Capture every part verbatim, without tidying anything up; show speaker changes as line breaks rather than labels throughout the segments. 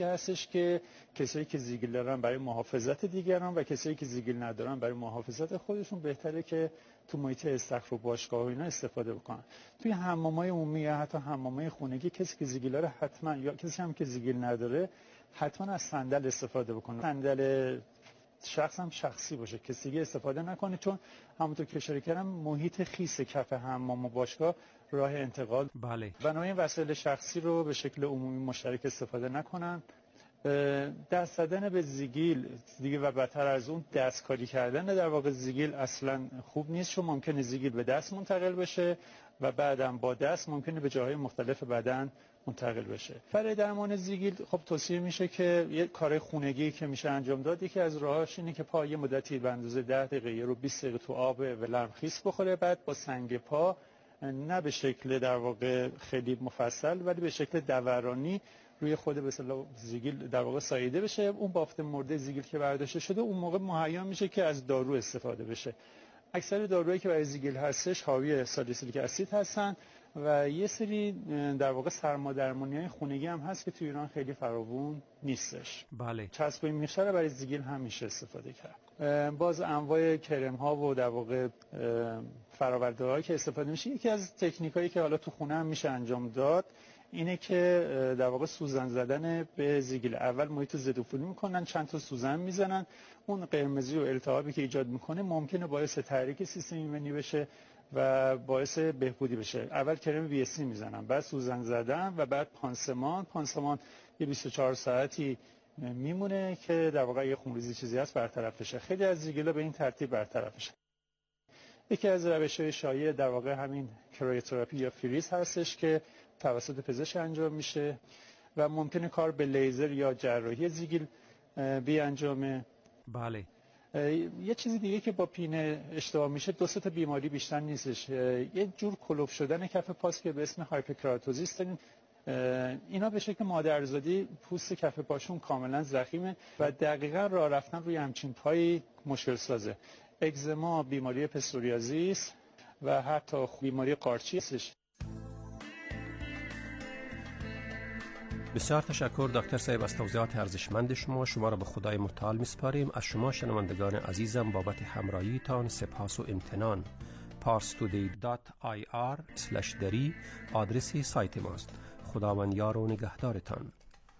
هستش که کسایی که زیگیل دارن برای محافظت دیگران و کسایی که زیگیل ندارن برای محافظت خودشون بهتره که تو محیط استخر و باشگاه و اینا استفاده بکنن. توی حمامای عمومی یا حتی حمامای خونگی کسی که زیگیل داره حتما، یا کسی هم که زیگیل نداره حتما از صندل استفاده بکنه. صندل شخص هم شخصی باشه، کسی دیگه استفاده نکنه، چون همونطور که اشاره کردم محیط خیس کف حمام و باشگاه راه انتقال.
بله.
بنابراین وسایل شخصی رو به شکل عمومی مشترک استفاده نکنن. دست زدن به زیگیل دیگه و بدتر از اون دستکاری کردن در واقع زیگیل اصلا خوب نیست، چون ممکنه زیگیل به دست منتقل بشه و بعدم با دست ممکنه به جاهای مختلف بدن منتقل بشه. برای درمان زیگیل خب توصیه میشه که یه کار خونگی که میشه انجام داد، یکی از راهاش اینه که پا یه مدتی به اندازه ده دقیقه رو بیست دقیقه تو آب ولرم خیس بخوره، بعد با سنگ پا نه به شکل در واقع خیلی مفصل ولی به شکل دورانی روی خود به اصطلاح زیگیل در واقع ساییده بشه. اون بافت مرده زیگیل که برداشته شده اون موقع مهیا میشه که از دارو استفاده بشه. اکثر داروهایی که برای زیگیل هستش حاوی سالیسیلیک اسید هستن و یه سری در واقع سرمادرمانی‌های خونگی هم هست که توی ایران خیلی فراوون نیستش.
بله.
چسبای میخشر برای زیگیل هم میشه استفاده کرد. باز انواع کرم ها و در واقع فرآورده‌هایی که استفاده میشه، یکی از تکنیکایی که حالا تو خونه هم میشه انجام داد اینه که در واقع سوزن زدن به زیگیل. اول محیط ضدعفونی میکنن، چند تا سوزن میزنن، اون قرمزی و التهابی که ایجاد میکنه ممکنه باعث تحریک سیستم ایمنی بشه و باعث بهبودی بشه. اول کرم وی اس سی میزنن، بعد سوزن زدن و بعد پانسمان. پانسمان یه بیست و چهار ساعتی میمونه که در واقع یه خونریزی چیزی هست برطرف بشه. خیلی از زیگیلا به این ترتیب برطرف میشه. یکی از روش‌های شایع در واقع همین کریوتراپی یا فریز هستش که توسط پزشک انجام میشه و ممکنه کار به لیزر یا جراحی زیگیل بیانجامه.
بله.
یه چیزی دیگه که با پینه اشتباه میشه، دو سه تا بیماری بیشتر نیستش. یه جور کلوف شدن کف پاست که به اسم هایپرکراتوزیس داریم. اینا به شکل مادرزادی پوست کف پاشون کاملا ضخیمه و دقیقاً راه رفتن روی همچین پایی مشکل سازه. اگزما، بیماری پسوریازیس و حتی بیماری قارچی هستش.
بسیار تشکر دکتر صاحب از توضیحات ارزشمند شما. شما را به خدای متعال میسپاریم. از شما شنوندگان عزیزم بابت همراهیتان سپاس و امتنان. parstoday دات آی آر اسلش دری آدرس سایت ماست. خداوند یار و نگهدارتان.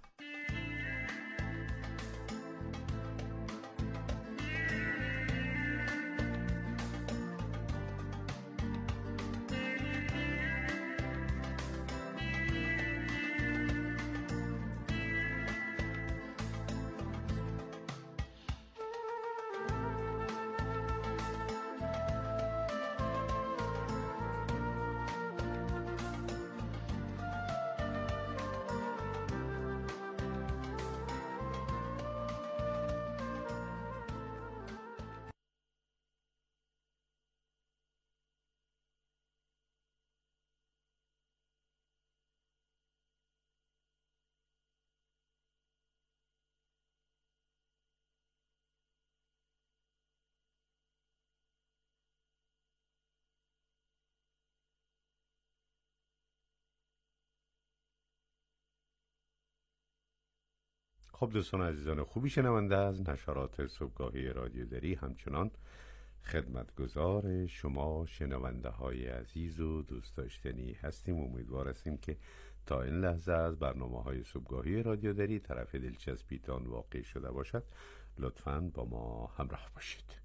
خب دوستان عزیزان خوبی، شنونده از نشرات صبحگاهی رادیو دری همچنان خدمتگزار شما شنونده های عزیز و دوست داشتنی هستیم. امیدوار هستیم که تا این لحظه از برنامه های صبحگاهی رادیو دری طرف دلچسبیتان واقع شده باشد. لطفاً با ما همراه باشید.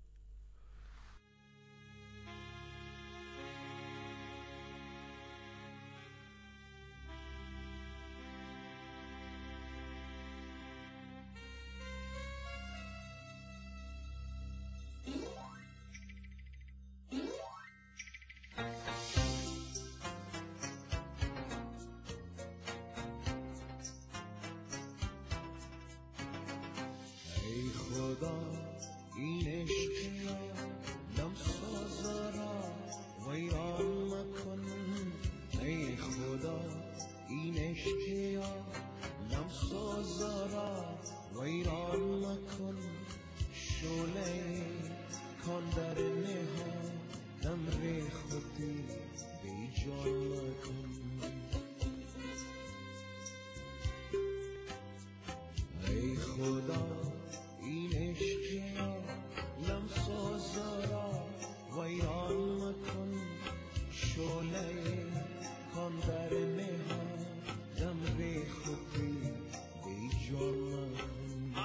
خدا این عشق لم سازارا ویران مکن شعله کان در نهادم ریختی بی جان مکن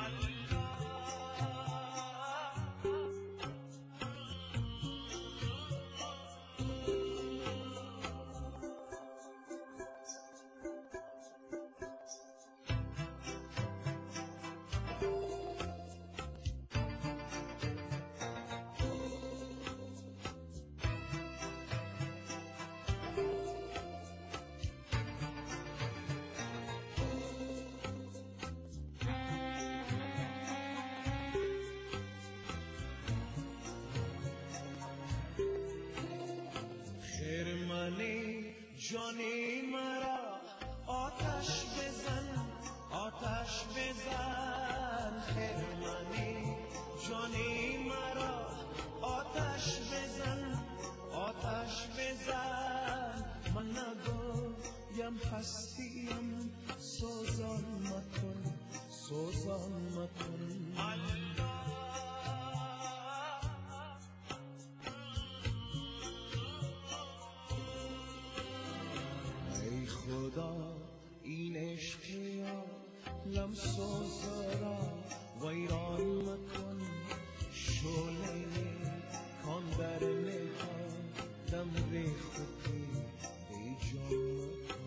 جانی مرا آتش بزن آتش بزن خرمنی جانی مرا آتش بزن آتش بزن من نگویم هستیم سوزان مکن سوزان مکن خدا این عشق یا لم سازارا ویران مکن شعله کان در نهادم ریختی بی جان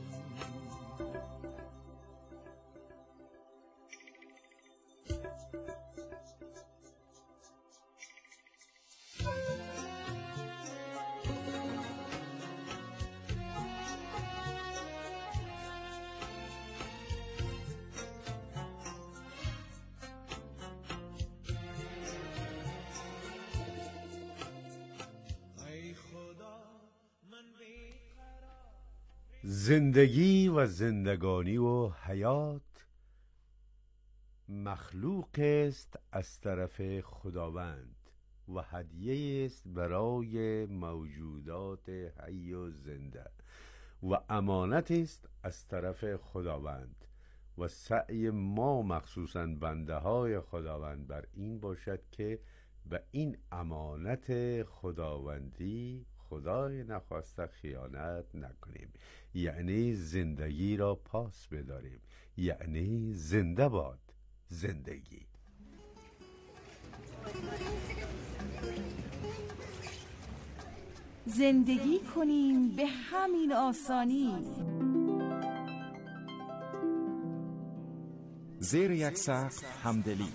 زندگی و زندگانی و حیات مخلوق است از طرف خداوند و هدیه است برای موجودات حی و زنده و امانت است از طرف خداوند و سعی ما مخصوصاً بنده های خداوند بر این باشد که به این امانت خداوندی خدای نخواسته خیانت نکنیم، یعنی زندگی را پاس بداریم، یعنی زنده باد زندگی.
زندگی کنیم به همین آسانی،
زیر یک سقف همدلی،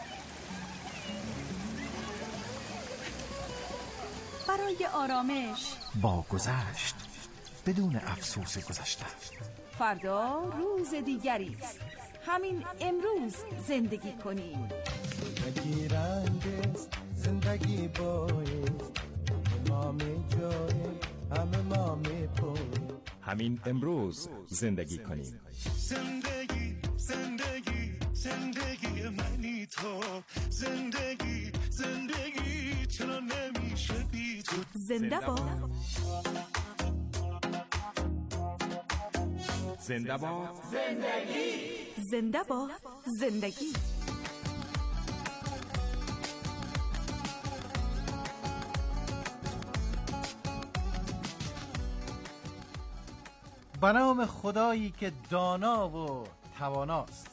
برای آرامش
با گذشت بدون افسوس گذشته.
فردا روز دیگری است، همین امروز زندگی کنیم.
زندگی رنگ است، زندگی باید، ما می جاییم، همه ما می پویم.
همین امروز زندگی کنیم.
زندگی زندگی زندگی منی تو، زندگی زندگی چرا نمیشه بی تو.
زنده باد
زنده باد
زندگی، زنده باد زندگی.
به نام خدایی که دانا و تواناست.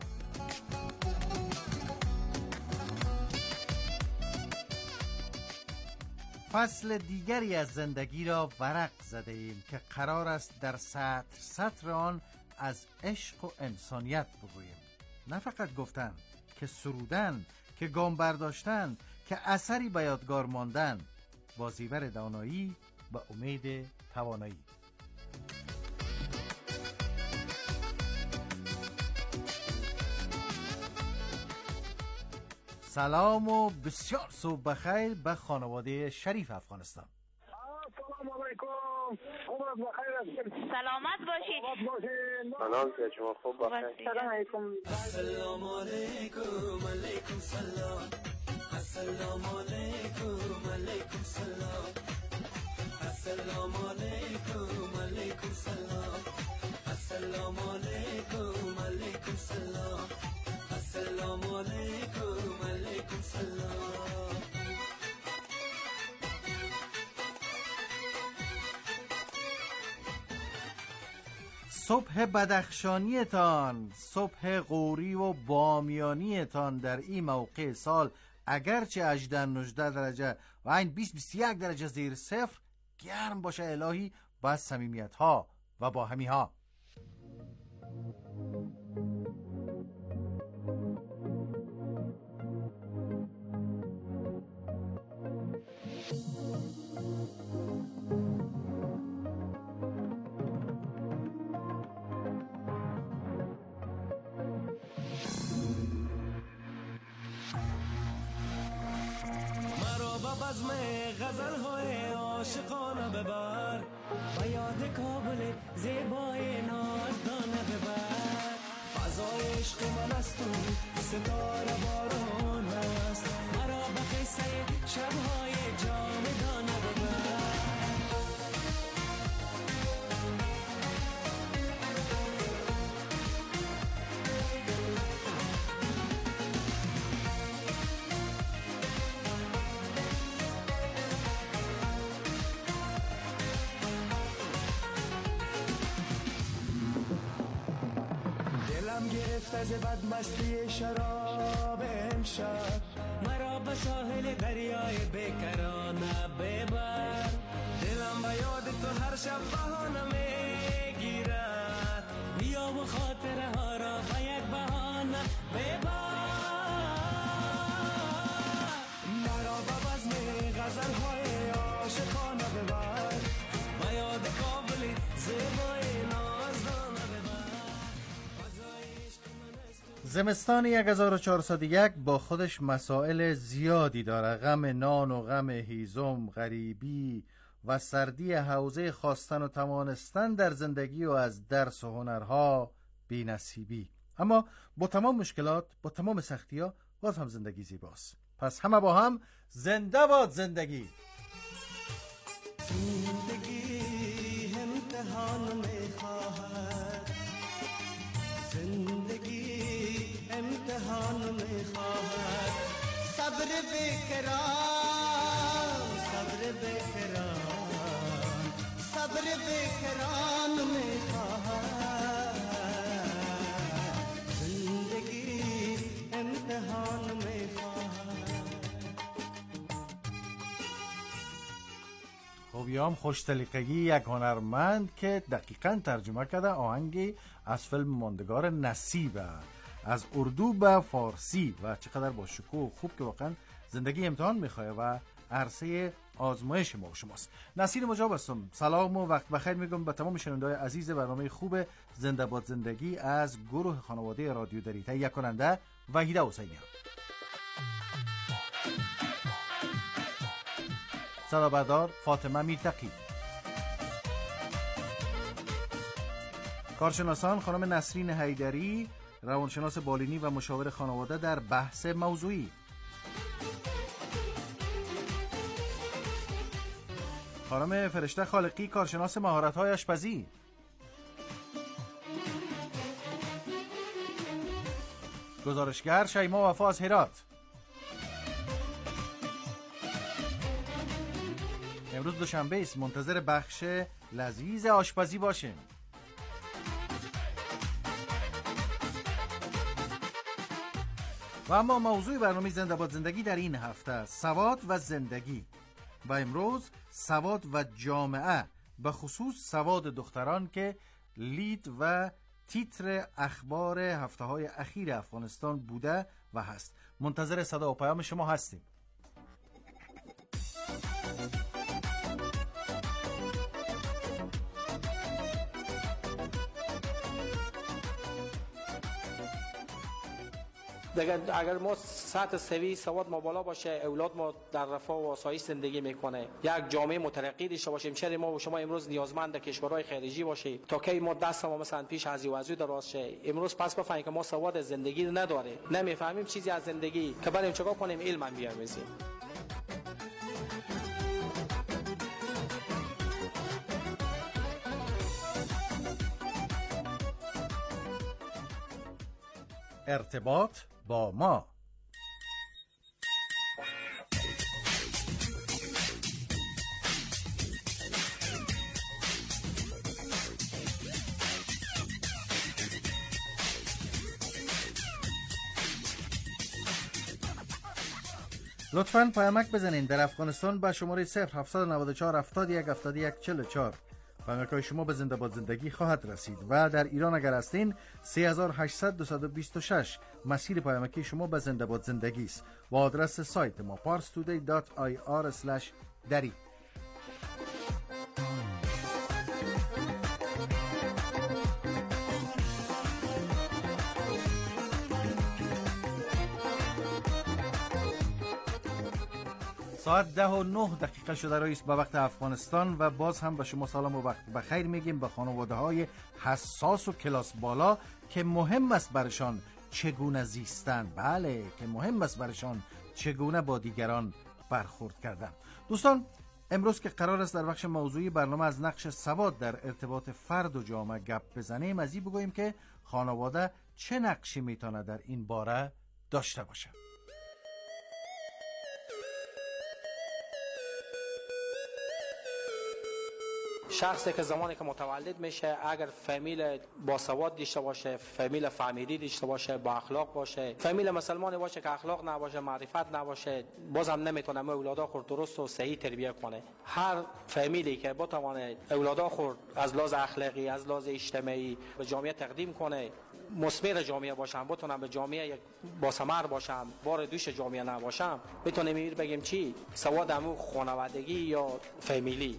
فصل دیگری از زندگی را ورق زده ایم که قرار است در سطر سطر آن از عشق و انسانیت بگوییم. نه فقط گفتن، که سرودن، که گام برداشتن، که اثری به یادگار ماندن، با زیور دانایی و امید توانایی. سلام و بسیار صبح بخیر به خانواده شریف افغانستان.
سلام علیکم، عمرت بخیر است.
سلامت باشید.
سلام که شما خوب بخیر.
سلام علیکم.
السلام علیکم، علیکم سلام. السلام علیکم، علیکم سلام. السلام علیکم، علیکم سلام. السلام علیکم، علیکم سلام. السلام
صبح بدخشانیتان، صبح قوری و بامیانیتان در این موقع سال اگرچه هجده نوزده درجه و این بیست بیست و یک درجه زیر صفر گرم باشه الهی با صمیمیت ها و با همی ها.
بزم غزل های عاشقانه ببر و یاد کابل زیبای نازدانه ببر. فضای عشق من است و ستاره باران است، مرا به قصه شبهای جاودانه ببر. گرفت از بدمستی شراب امشب، مرا به ساحل دریای بیکرانه ببر. دلم به یاد تو هر شب بهانه میگیرد، بیا و خاطره ها را به یک بهانه ببر. مرا به بزم غزل های عاشقانه ببر، به یاد کابل زیبای نازدانه ببر.
زمستان هزار و چهارصد و یک با خودش مسائل زیادی داره. غم نان و غم هیزم، غریبی و سردی حوزه خواستن و توانستن در زندگی و از درس و هنرها بی نصیبی. اما با تمام مشکلات، با تمام سختی ها، باز هم زندگی زیباست. پس همه با هم زنده باد زندگی.
زندگی امتحان میخواهد، زندگی امتحان میخواهد. صبر بکران، صبر بکران، صبر بکران میخواهد. زندگی امتحان میخواهد.
خوبیام خوشتلیقگی یک هنرمند که دقیقاً ترجمه کرده آهنگی از فیلم ماندگار نصیبه از اردو به فارسی و چقدر با شکوه خوب که واقعا زندگی امتحان میخواه و عرصه آزمایش ما و شماست. نصیر مجاب هستم. سلام و وقت بخیر میگم به تمام شنونده‌های عزیز برنامه خوب زنده باد زندگی از گروه خانواده رادیو دری. تهیه کننده وحیده حسینیان، صدا بردار فاطمه میرتقی، کارشناسان خانم نسرین حیدری، روانشناس بالینی و مشاور خانواده در بحث موضوعی، خانم فرشته خالقی، کارشناس مهارت‌های آشپزی، گزارشگر شیما وفا از هرات. امروز دوشنبه است، منتظر بخش لذیذ آشپزی باشیم. و اما موضوع برنامه زنده باد زندگی در این هفته سواد و زندگی و امروز سواد و جامعه، به خصوص سواد دختران که لید و تیتر اخبار هفته های اخیر افغانستان بوده و هست. منتظر صدا و پیام شما هستیم.
دیگه اگر ما سطح سوی سواد ما بالا باشه، اولاد ما در رفاه و آسایش زندگی میکنه، یک جامعه مترقی داشته باشیم. چرا ما و شما امروز نیازمند کشورهای خارجی باشیم تا که ما دست ما مثلا پیش از وضعی دراز شه؟ امروز پس بفهمیم که ما سواد زندگی نداریم، نمیفهمیم چیزی از زندگی که بریم چیکار کنیم، علم بیاموزیم.
ارتباط با ما. لطفاً پیامک بزنین. در افغانستان به شماره صفر هفت نه چهار هفتاد و یک هفتاد و یک چهل و چهار پیامک‌های شما به زنده باد زندگی خواهد رسید و در ایران اگر هستین سه هزار و هشتصد دویست و بیست و شش مسیر پیامکی شما به زنده باد زندگی است و آدرس سایت ما پارس تودی دات آی آر اسلش دری. ساعت ده و نه دقیقه شده رئیس به وقت افغانستان و باز هم به شما سلام و وقت بخیر میگیم به خانواده های حساس و کلاس بالا که مهم است برشان چگونه زیستن. بله که مهم است برشان چگونه با دیگران برخورد کردن. دوستان امروز که قرار است در بخش موضوعی برنامه از نقش سواد در ارتباط فرد و جامعه گپ بزنیم، از این بگوییم که خانواده چه نقشی میتونه در این باره داشته باشه.
شخصی که زمانی که متولد میشه اگر فامیل باسواد داشته باشه، فامیل فامیلی داشته باشه، با اخلاق باشه، فامیل مسلمانی باشه که اخلاق نباشه، معرفت نباشه، بازم نمیتونه اولادا خود درست و صحیح تربیت کنه. هر فامیلی که بتونه اولادا خود از لحاظ اخلاقی، از لحاظ اجتماعی به جامعه تقدیم کنه، مثمر جامعه باشم، بتونم به جامعه یک باثمر باشم، بار دوش جامعه نباشم، میتونیم میر بگیم چی؟ سواد همون خانوادگی یا فامیلی.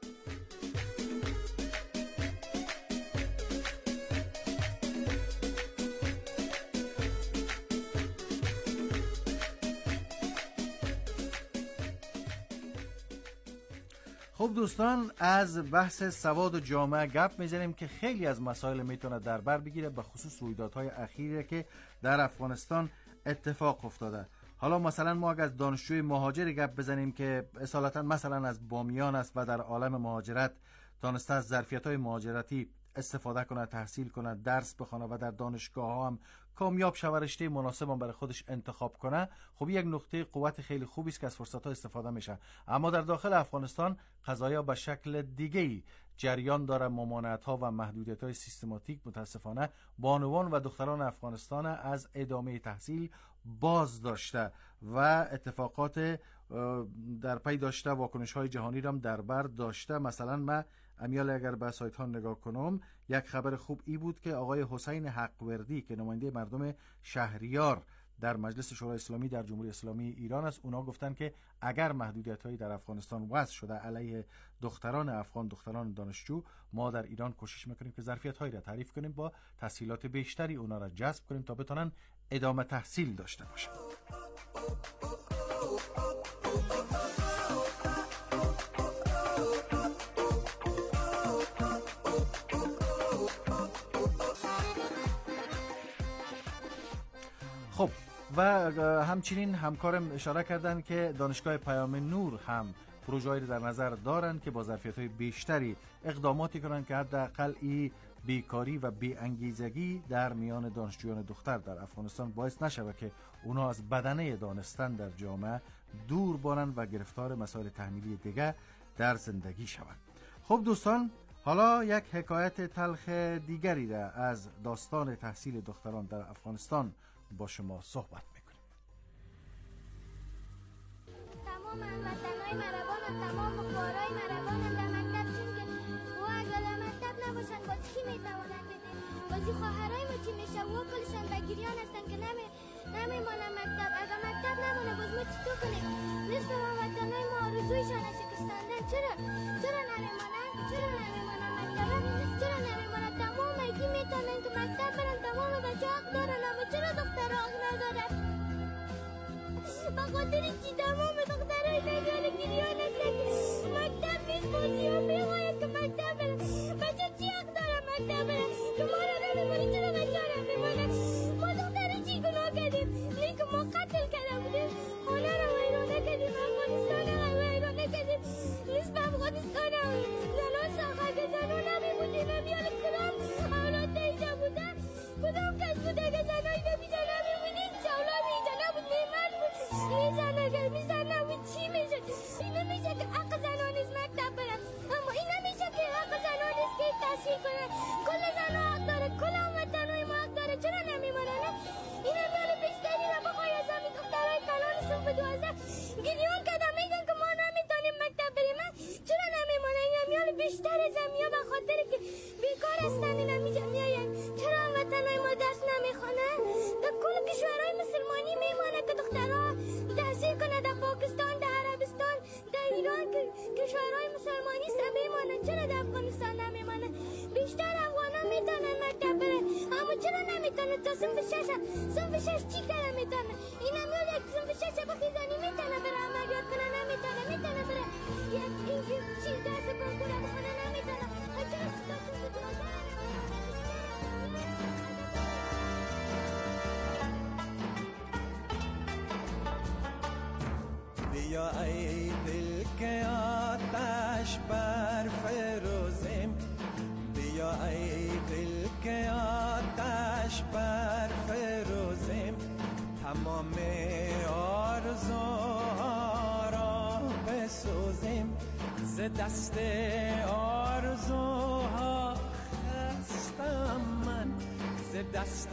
خب دوستان از بحث سواد و جامعه گپ میزنیم که خیلی از مسائل میتونه در بر بگیره، به خصوص رویدادهای اخیری که در افغانستان اتفاق افتاده. حالا مثلا ما اگر از دانشجوی مهاجری گپ بزنیم که اصالتا مثلا از بامیان است و در عالم مهاجرت دانسته از ظرفیت‌های مهاجرتی استفاده کنه، تحصیل کنه، درس بخونه و در دانشگاه ها هم کامیاب شود، رشته مناسب هم برای خودش انتخاب کنه. خب یک نقطه قوت خیلی خوبی است که از فرصت ها استفاده میشه. اما در داخل افغانستان قضایا به شکل دیگه‌ای جریان داره. ممانعت ها و محدودیت های سیستماتیک متاسفانه بانوان و دختران افغانستان از ادامه تحصیل باز داشته و اتفاقات در پی داشته، واکنش های جهانی را هم در بر داشته. مثلا من امیال اگر به سایت ها نگاه کنم، یک خبر خوب ای بود که آقای حسین حقوردی که نماینده مردم شهریار در مجلس شورای اسلامی در جمهوری اسلامی ایران است، اونا گفتن که اگر محدودیت هایی در افغانستان وضع شده علیه دختران افغان، دختران دانشجو، ما در ایران کوشش میکنیم که ظرفیت هایی را تعریف کنیم، با تسهیلات بیشتری اونا را جذب کنیم تا بتونن ادامه تحصیل داشته باشن. خب و همچنین همکارم اشاره کردن که دانشگاه پیام نور هم پروژه‌ای در نظر دارن که با ظرفیت‌های بیشتری اقداماتی کنن که حداقل این بیکاری و بی‌انگیزگی در میان دانشجویان دختر در افغانستان باعث نشود که اونا از بدنه دانستن در جامعه دور بانن و گرفتار مسائل تحمیلی دیگه در زندگی شوند. خب دوستان، حالا یک حکایت تلخ دیگری را از داستان تحصیل دختران در افغانستان با شما صحبت میکنیم.
تمام هموطنای مربان و تمام بخارای مربان در مکتب چون که و اگر مکتب نباشن باز کی میتوانند بده؟ بازی خواهرای ما چی میشه؟ و کلشان بگیریان هستن که نمی نمیمانن مکتب. اگر مکتب نمونه باز ما چطور کنیم؟ نصف هموطنای ما آرزویشان شکستاندن. چرا؟ چرا نمیمانن؟ چرا نمیمانن مکتب؟ چرا نمیمانن؟ تمام ایکی میتونن که مکتب برن، تمام بچه حق دارن، اما چرا دختر حق ندارن؟ بخاطر چی تمام دخترهای نگار گریان هستن که مکتب نیست؟ بازی ها میخواید که مکتب برن. بچه چی حق دارن مکتب برن؟ که ما را نمیمانی، چرا بچه ها نمیمانن؟ ما دختر چی گناه کردیم؟ لیکن ما قتل کرده بودیم، خانه را ویرانه کردیم، افغانستان را ویرانه کردیم، نصف افغانستان را زنان ساخت که زنان نمیبودیم. امیال کدام اولاد دیده بودن؟ کدام کس بوده که زنای نمیده نمیبودیم؟ شاولاد اینجا نبود، نیمن بود، میزن اگر میزن نبود چی میشه؟ این نمیشه که حق زنان نیست مکتب برن، اما این نمیشه که حق زنان نیست که تحصیل کنن. کل زنان حق داره، کل هموطنای ما حق داره، چرا نمیمانن؟ این امیال بیشتری را بخوای از همین دخترهای کلان صنف دوازده گریان کردم میگن که ما نمیتونیم مکتب بریم. چرا نمیمونن این امیال بیشتر از امیا به خاطر که بیکار هستن این امیجا میاین. چرا وطنای ما درس نمیخونه؟ در کل کشورهای مسلمانی میمونه که دخترها تحصیل کنه. در پاکستان، در عربستان، در ایران که کشورهای مسلمانی سه میمونه. چرا در افغانستان نمیمونه؟ بیشتر افغانا میتونن مکتب بره، اما چرا نمیتونه؟ تا صنف شش صنف شش چی کاره میتونه؟ این امیال یک صنف شش بخیزانی میتونه بره، عملیات کنه نمیتونه. میتونه بره یک این چی درس کنکور بخونه نمیتونه. چرا تا صنف دوازده
بیا ای دل که آتش بر فروزیم، بیا ای دل که آتش بر فروزیم، تمام آرزوها را بسوزیم. ز دست آرزوها خستم من، ز دست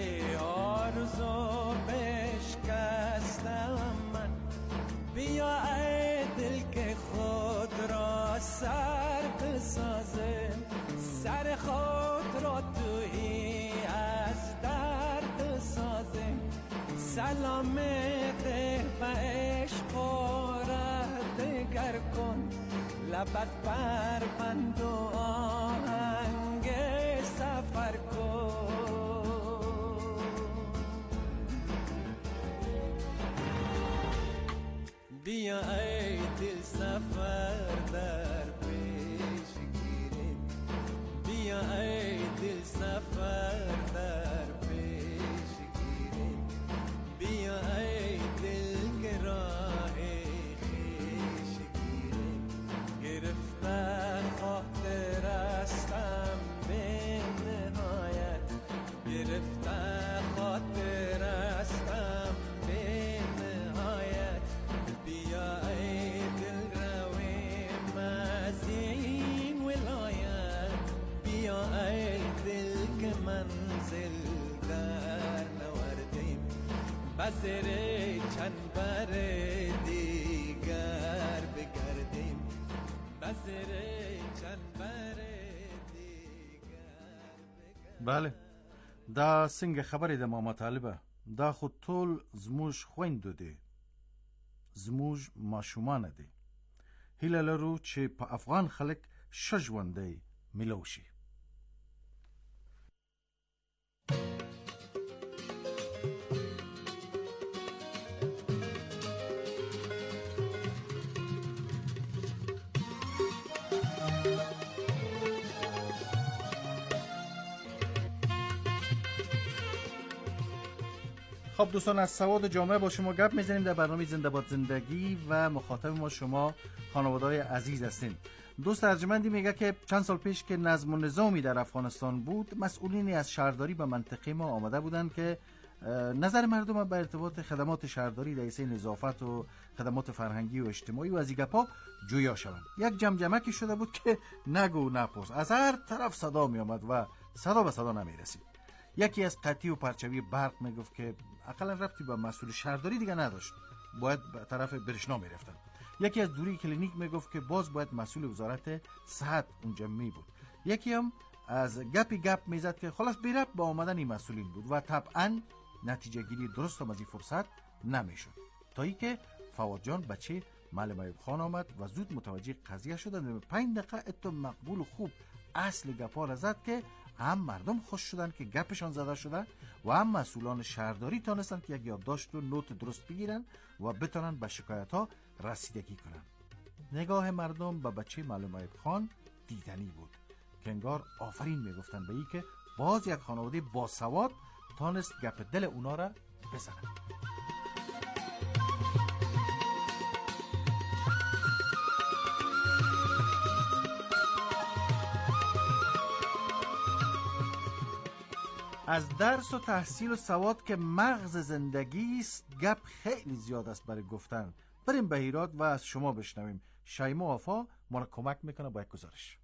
آرزو بشکستم من. بیا ای دل که خود را سر بسازیم، سر خود را تویی از درد سازیم. سلام ده و عشق و دگر کن، لبت بر بند و آهنگ سفر کن. بیا ای دل سفر در پیش گیریم، بیا ای دل سفر در پیش گیریم. بیا ای دل که راه خویش گیریم، گرفته خاطر استم به نهایت، گرفته خاطر استم به نهایت. بیا ای دل رویم از این ولایت، بیا ای دل که منزل در نوردیم. بزر چنبر دیگر بگردیم، بزر چنبر دیگر بگردیم.
بله، دا څنګه خبرې د ماما طالبه؟ دا خو ټول زموږ خویندو دي، زموږ ماشومانه دي. هیله لرو چې په افغان خلک ښه ژوندی میلو شي. خب دوستان، از سواد جامعه با شما گپ میزنیم در برنامه زنده باد زندگی و مخاطب ما شما خانواده‌های عزیز هستین. دوست ارجمندی میگه که چند سال پیش که نظم و نظامی در افغانستان بود، مسئولینی از شهرداری به منطقه ما آمده بودند که نظر مردم به ارتباط خدمات شهرداری در حیث نظافت و خدمات فرهنگی و اجتماعی و از این گپا جویا شوند. یک جمجمکی شده بود که نگو نپرس، از هر طرف صدا می آمد و صدا به صدا نمی رسید. یکی از قطعی و پرچوی برق می گفت که اقلا ربطی به مسئول شهرداری دیگه نداشت، باید به طرف برشنا می رفتن. یکی از دوری کلینیک می گفت که باز باید مسئول وزارت صحت اونجا می بود. یکی هم از گپی گپ می زد که خلاص بی ربط با آمدن این مسئولین بود و طبعا نتیجه گیری درست هم از این فرصت نمی شد. تا ای که فواد جان بچه معلم ایوب خان آمد و زود متوجه قضیه شدند و پنج دقیقه اتو مقبول و خوب اصل گپا را زد که هم مردم خوش شدن که گپشان زده شده و هم مسئولان شهرداری تانستن که یک یادداشت و نوت درست بگیرن و بتونن به شکایت ها رسیدگی کنن. نگاه مردم به بچه معلم ایوب خان دیدنی بود که انگار آفرین میگفتن به ای که باز یک خانواده باسواد تانست گپ دل اونا را بزنن. از درس و تحصیل و سواد که مغز زندگی است گپ خیلی زیاد است برای گفتن. بریم به هیرات و از شما بشنویم. شیما آفا ما را کمک میکنه با یک گزارش.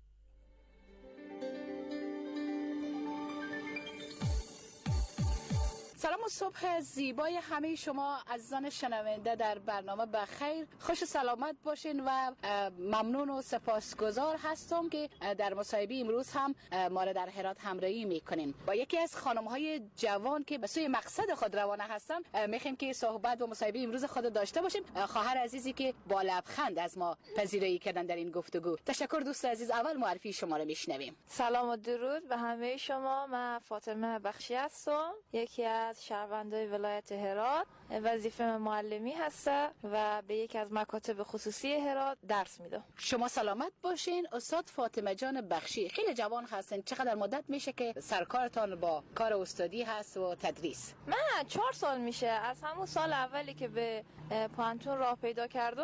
سلام و صبح زیبای همه شما عزیزان شنونده در برنامه بخیر. خوش سلامت باشین و ممنون و سپاسگزار هستم که در مصاحبه امروز هم ما را در هرات همراهی میکنین. با یکی از خانم‌های جوان که به سوی مقصد خود روانه هستن میخوایم که صحبت و مصاحبه امروز خود داشته باشیم. خواهر عزیزی که با لبخند از ما پذیرایی کردن در این گفتگو. تشکر دوست عزیز. اول معرفی شما رو میشنویم.
سلام و درود به همه شما. من فاطمه بخشی هستم، یکی از شهروندان ولایت هرات. وظیفه معلمی هستم و به یکی از مکاتب خصوصی هرات درس میدم.
شما سلامت باشین. استاد فاطمه جان بخشی خیلی جوان هستن. چقدر مدت میشه که سرکارتان با کار استادی هست و تدریس؟
من چهار سال میشه، از همون سال اولی که به پانتون راه پیدا کردم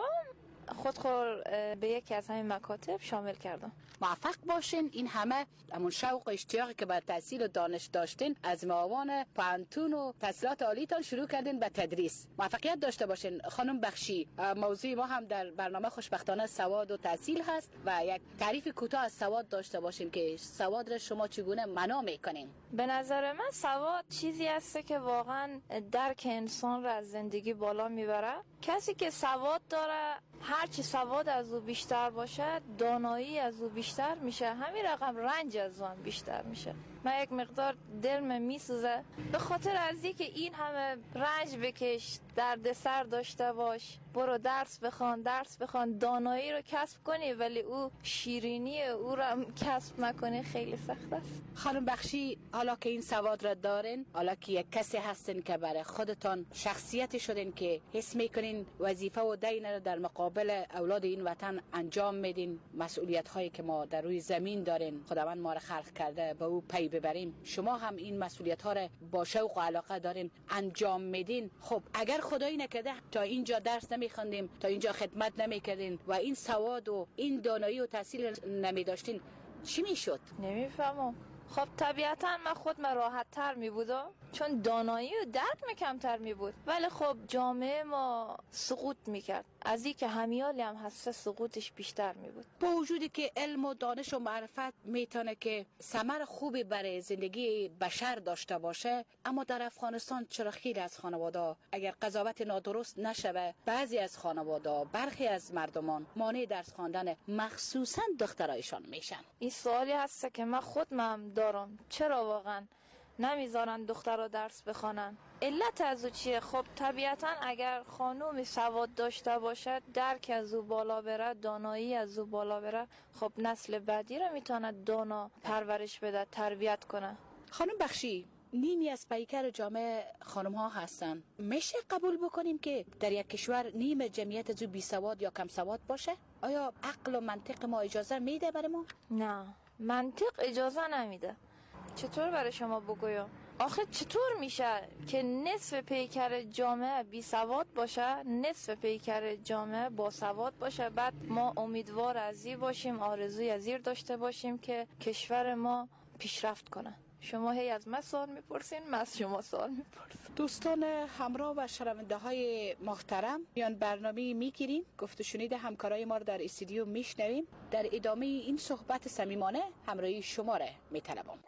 خودخور به یکی از همین مکاتب شامل کردم.
موفق باشین. این همه همون شوق و اشتیاقی که بر تحصیل و دانش داشتین از معاون پانتون و تحصیلات عالیتان شروع کردین به تدریس. موفقیت داشته باشین. خانم بخشی، موضوع ما هم در برنامه خوشبختانه سواد و تحصیل هست و یک تعریف کوتاه از سواد داشته باشین که سواد را شما چگونه معنا میکنین؟
به نظر من سواد چیزی هست که واقعا درک انسان را از زندگی بالا میبره. کسی که سواد داره هرچی سواد از او بیشتر باشه دانایی از او بیشتر میشه، همین رقم رنج از او هم بیشتر میشه. من یک مقدار دلم میسوزه به خاطر از اینکه این همه رنج بکش، درد سر داشته باش، برو درس بخوان درس بخوان دانایی رو کسب کنی ولی او شیرینی او رو کسب نکنی خیلی سخت است.
خانم بخشی، حالا که این سواد را دارین، حالا که یک کسی هستین که برای خودتان شخصیتی شدین که حس میکنین وظیفه و دین رو در مقابل اولاد این وطن انجام میدین، مسئولیت هایی که ما در روی زمین دارین خداوند ما را خلق کرده به او پی ببریم، شما هم این مسئولیت ها را با شوق و علاقه دارین انجام میدین. خب اگر خدایی نکرده تا اینجا درس نمیخوندیم، تا اینجا خدمت نمیکردین و این سواد و این دانایی و تحصیل نمیداشتین، چی میشد؟
نمیفهمم. خب طبیعتا من خود من راحت تر می بودم چون دانایی و درک می کمتر می بود، ولی خب جامعه ما سقوط می کرد. از این که همیالی هم هسته سقوطش بیشتر می بود.
با وجودی که علم و دانش و معرفت میتونه که ثمر خوبی برای زندگی بشر داشته باشه، اما در افغانستان چرا خیلی از خانواده اگر قضاوت نادرست نشوه، بعضی از خانواده برخی از مردمان مانع درس خواندن مخصوصا دخترایشان میشن.
این سوالی هست که من خود من دارم، چرا واقعا نمیذارن دخترها درس بخوانن؟ علت از او چیه؟ خب طبیعتا اگر خانومی سواد داشته باشد، درک از او بالا بره، دانایی از او بالا بره، خب نسل بعدی رو میتونه دانا پرورش بده، تربیت کنه.
خانم بخشی، نیمی از پیکر جامعه خانم ها هستن. میشه قبول بکنیم که در یک کشور نیم جمعیت از او بی سواد یا کم سواد باشه؟ آیا عقل و منطق ما اجازه میده برای ما؟
نه، منطق اجازه نمیده. چطور برای شما بگویم؟ آخه چطور میشه که نصف پیکر جامعه بی سواد باشه، نصف پیکر جامعه با سواد باشه، بعد ما امیدوار از این باشیم، آرزوی از این داشته باشیم که کشور ما پیشرفت کنه؟ شما هی از من سوال میپرسین، من از شما سوال میپرسم.
دوستان همراه و شنونده های محترم، میان برنامه میگیریم، گفت و شنید همکارای ما رو در استودیو میشنویم. در ادامه این صحبت صمیمانه همراهی شما را میطلبم.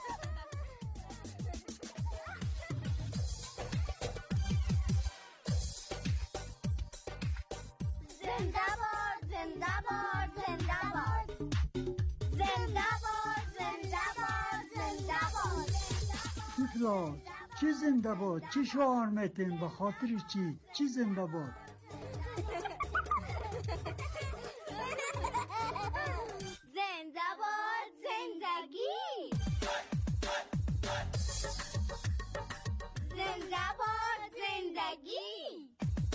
زنده باد، زنده باد، زنده باد. زنده باد، زنده باد، زنده باد.
چطور؟ چی زنده باد؟ چی شعار میتین؟ به خاطر چی؟ چی زنده باد؟
زنده باد زندگی. زنده باد زندگی.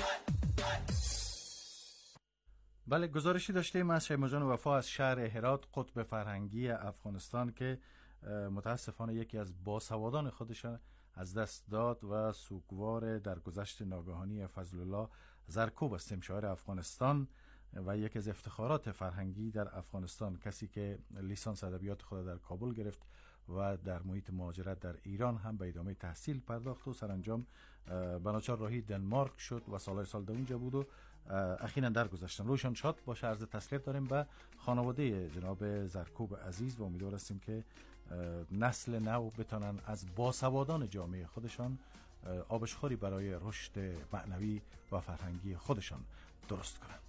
بله، گزارشی داشتیم از شیما جان وفا از شهر هرات، قطب فرهنگی افغانستان، که متاسفانه یکی از باسوادان خودشان از دست داد و سوگوار در گذشت ناگهانی فضل الله زرکوب است، شاعر افغانستان و یکی از افتخارات فرهنگی در افغانستان، کسی که لیسانس ادبیات خود در کابل گرفت و در محیط مهاجرت در ایران هم به ادامه تحصیل پرداخت و سرانجام بناچار راهی دنمارک شد و سالهای سال در اونجا بود و اخیراً درگذشتن. روشان شاد باشه. عرض تسلیت داریم به خانواده جناب زرکوب عزیز و امیدوار هستیم که نسل نو بتانن از باسوادان جامعه خودشان آبشخوری برای رشد معنوی و فرهنگی خودشان درست کنند.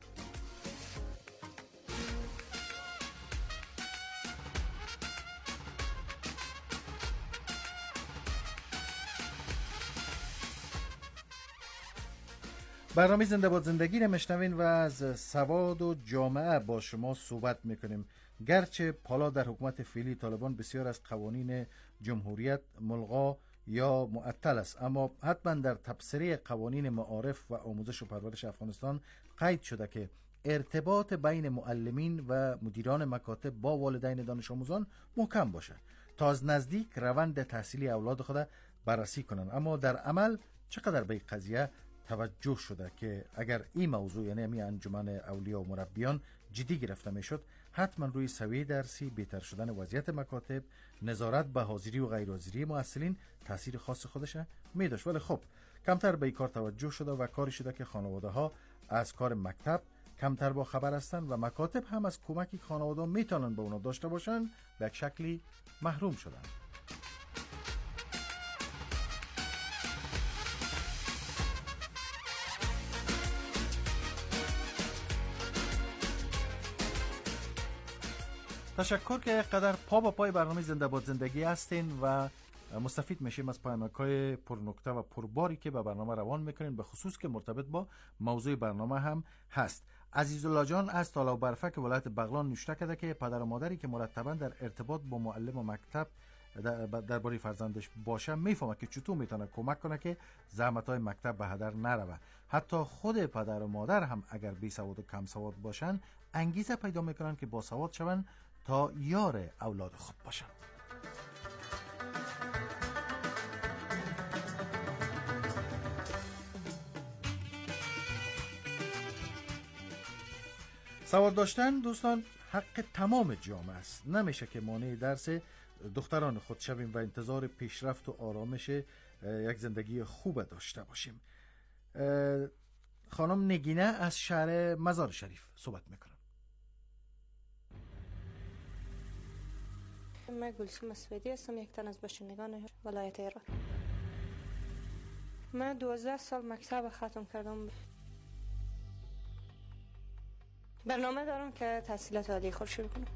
برنامه زنده باد زندگی رو میشنوین و از سواد و جامعه با شما صحبت میکنیم. گرچه حالا در حکومت فعلی طالبان بسیار از قوانین جمهوریت ملغا یا معطل است، اما حتما در تبصره قوانین معارف و آموزش و پرورش افغانستان قید شده که ارتباط بین معلمین و مدیران مکاتب با والدین دانش آموزان محکم باشه تا از نزدیک روند تحصیلی اولاد خود بررسی کنند. اما در عمل چقدر به این قضیه توجه شده که اگر این موضوع، یعنی همین انجمن اولیا و مربیان، جدی گرفته میشد، حتما روی سویه درسی، بهتر شدن وضعیت مکاتب، نظارت به حاضری و غیر حاضری محصلین تاثیر خاص خودش می داشت. ولی خب کمتر به این کار توجه شده و کاری شده که خانواده ها از کار مکتب کمتر با خبر هستند و مکاتب هم از کمکی خانواده میتونن به اونا داشته باشن به یک شکلی محروم شدن. تشکر که قدر پا با پای برنامه زنده باد زندگی هستین و مستفید میشیم از پیامک‌های پرنکته و پرباری که به برنامه روان میکنین، به خصوص که مرتبط با موضوع برنامه هم هست. عزیزالله جان از تالا و برفک ولایت بغلان نوشته کرده که پدر و مادری که مرتبا در ارتباط با معلم و مکتب درباره فرزندش باشه میفهمه که چطور میتونه کمک کنه که زحمت‌های مکتب به هدر نروه. حتی خود پدر و مادر هم اگر بی سواد و کم سواد باشن انگیزه پیدا میکنن که با سواد شون تا یار اولاد خود باشن. سواد داشتن دوستان حق تمام جامعه است. نمیشه که مانع درس دختران خود شویم و انتظار پیشرفت و آرامش یک زندگی خوب داشته باشیم. خانم نگینه از شهر مزار شریف صحبت میکنم.
من گلسوم اسودی هستم، یک تن از باشندگان ولایت ایران. من دوازده سال مکتب ختم کردم. برنامه دارم که تحصیلات عالی خود شروع کنم.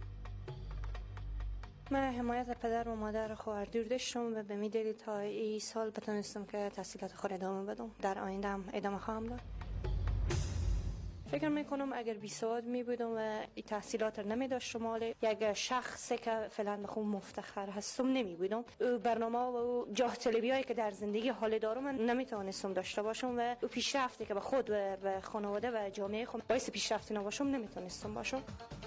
من حمایت پدر و مادر خواهر دور داشتم و به می دلیل تا این سال بتونستم که تحصیلات خود ادامه بدم. در آینده هم ادامه خواهم داد. فکر میکنم اگر بی سواد می بودم و این تحصیلات رو نمی داشتم، مال یک شخصی که فعلا به خود مفتخر هستم نمی بودم. برنامه و جاه طلبی هایی که در زندگی حال دارم من نمی توانستم داشته باشم و پیشرفتی که به خود و به خانواده و جامعه خود باعث پیشرفت نباشم نمی توانستم باشم.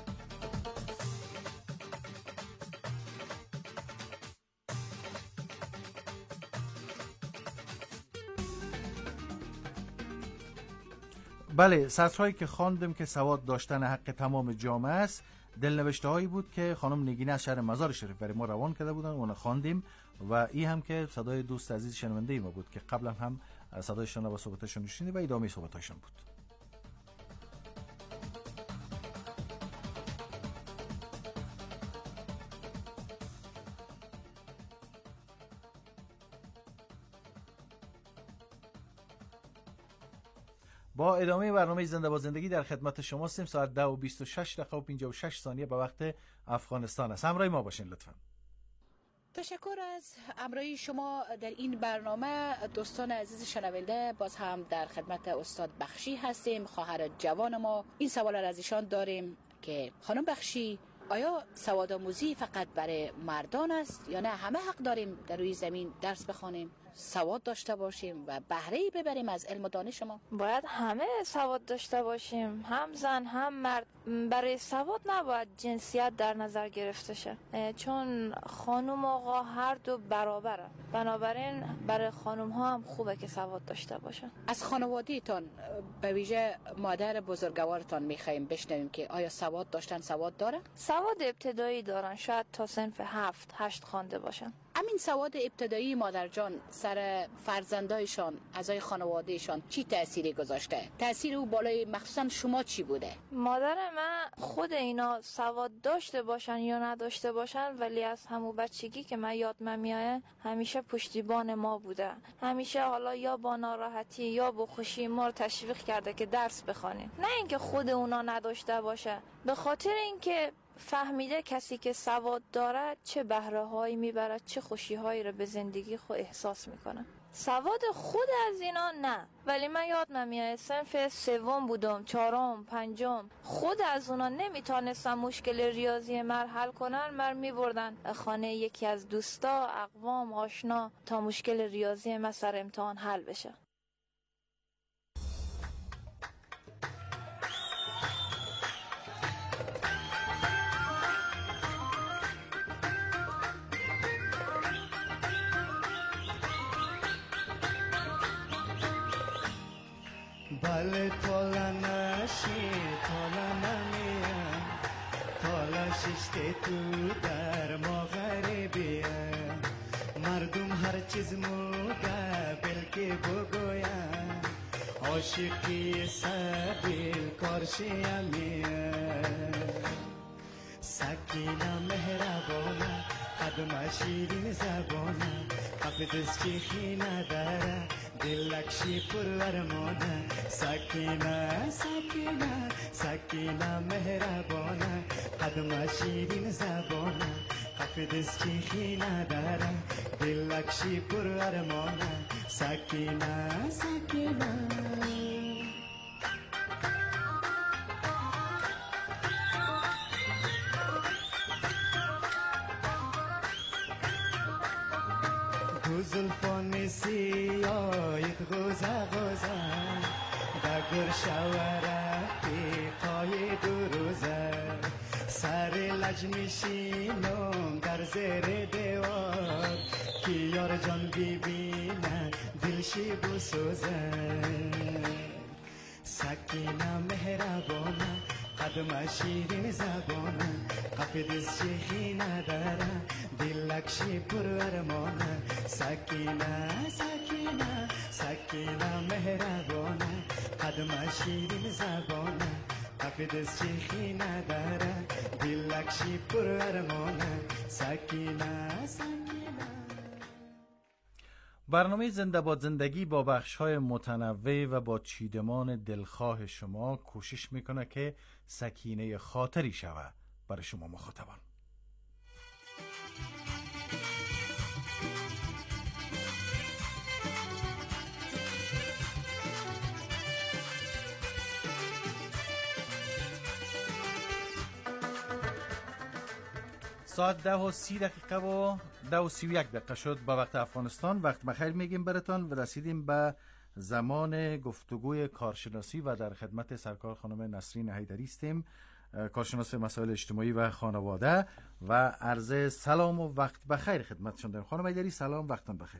بله، سطرهایی که خواندم که سواد داشتن حق تمام جامعه است، دلنوشته هایی بود که خانم نگینه از شهر مزار شریف برای ما روان کرده بودن، اون خواندیم و این هم که صدای دوست عزیز شنونده ما بود که قبلا هم صدایشون و صحبتاشون شنیدیم و ادامه صحبتاشون بود. با ادامه برنامه زنده با زندگی در خدمت شما هستیم. ساعت ده و بیست و شش دقیقه و پنجاه و شش ثانیه به وقت افغانستان است. همراه ما باشین لطفا.
تشکر از همراهی شما در این برنامه. دوستان عزیز شنونده، باز هم در خدمت استاد بخشی هستیم، خواهر جوان ما. این سوال را از ایشان داریم که خانم بخشی، آیا سواد آموزی فقط برای مردان است یا نه همه حق داریم در روی زمین درس بخوانیم، سواد داشته باشیم و بهره‌ای ببریم از علم و دانش ما؟
باید همه سواد داشته باشیم، هم زن هم مرد. برای سواد نباید جنسیت در نظر گرفته شه، چون خانم و آقا هر دو برابره. بنابراین برای خانم ها هم خوبه که سواد داشته باشن.
از خانواده‌تان به ویژه مادر بزرگوارتان می‌خوایم بشنویم که آیا سواد داشتن سواد داره؟
سواد ابتدایی دارن، شاید تا صنف هفت هشت خوانده باشن.
همین سواد ابتدایی مادر جان سر فرزندایشان، اعضای خانوادهشان چی تأثیری گذاشته؟ تأثیر او بالای مخصوصا شما چی بوده؟
مادر من خود اینا سواد داشته باشن یا نداشته باشن، ولی از همون بچگی که من یادم میاد همیشه پشتیبان ما بوده. همیشه حالا یا با ناراحتی یا با خوشی ما رو تشویق کرده که درس بخونیم. نه اینکه خود اونا نداشته باشه، به خاطر اینکه فهمیده کسی که سواد داره چه بهره هایی میبره، چه خوشی هایی رو به زندگی خود احساس میکنه. سواد خود از اینا نه، ولی من یاد نمیاد صنف سوم بودم، چهارم، پنجم، خود از اونا نمیتونستم مشکل ریاضی مر حل کنن، مر میبردن خانه یکی از دوستا، اقوام، آشنا تا مشکل ریاضی من سر امتحان حل بشه.
بله تالا نشی تالا نمیم تالا ششته تو در ما غریبیم مردم هر چیز موگه بلکه بگویم عاشقی سبیل کارشیمیم سکینه مهربانه قدم شیرین زبانه قبض چیخی نداره دلکشی پرورمانه سکینه سکینه سکینه مهربانه قدم شیرین زبانه قبض چیخی نداره دلکشی پرورمانه سکینه سکینه زلفان سیایت غوزه غوزه دگر شوره پای دو روزه سر لج میشینم در زیر دیوار که یار جان ببینه دلشی بسوزه سکینه مهربانه قدم شیرین زبانه قفدز شیخی نداره دلکشی پرورمانه سکینه سکینه سکینه مهربانه قدم شیرین زبانه قفدز شیخی نداره دلکشی پرورمانه سکینه سکینه.
برنامه زنده باد زندگی با بخش‌های متنوع و با چیدمان دلخواه شما کوشش میکنه که سکینه خاطری شود برای شما مخاطبان. ساعت ده و سی دقیقه و ده و سی و یک دقیقه شد با وقت افغانستان. وقت بخیر میگیم براتان و رسیدیم به زمان گفتگوی کارشناسی و در خدمت سرکار خانم نسرین حیدری استیم، کارشناس مسائل اجتماعی و خانواده، و عرض سلام و وقت بخیر خدمتشون داریم. خانم حیدری سلام، وقتتون بخیر.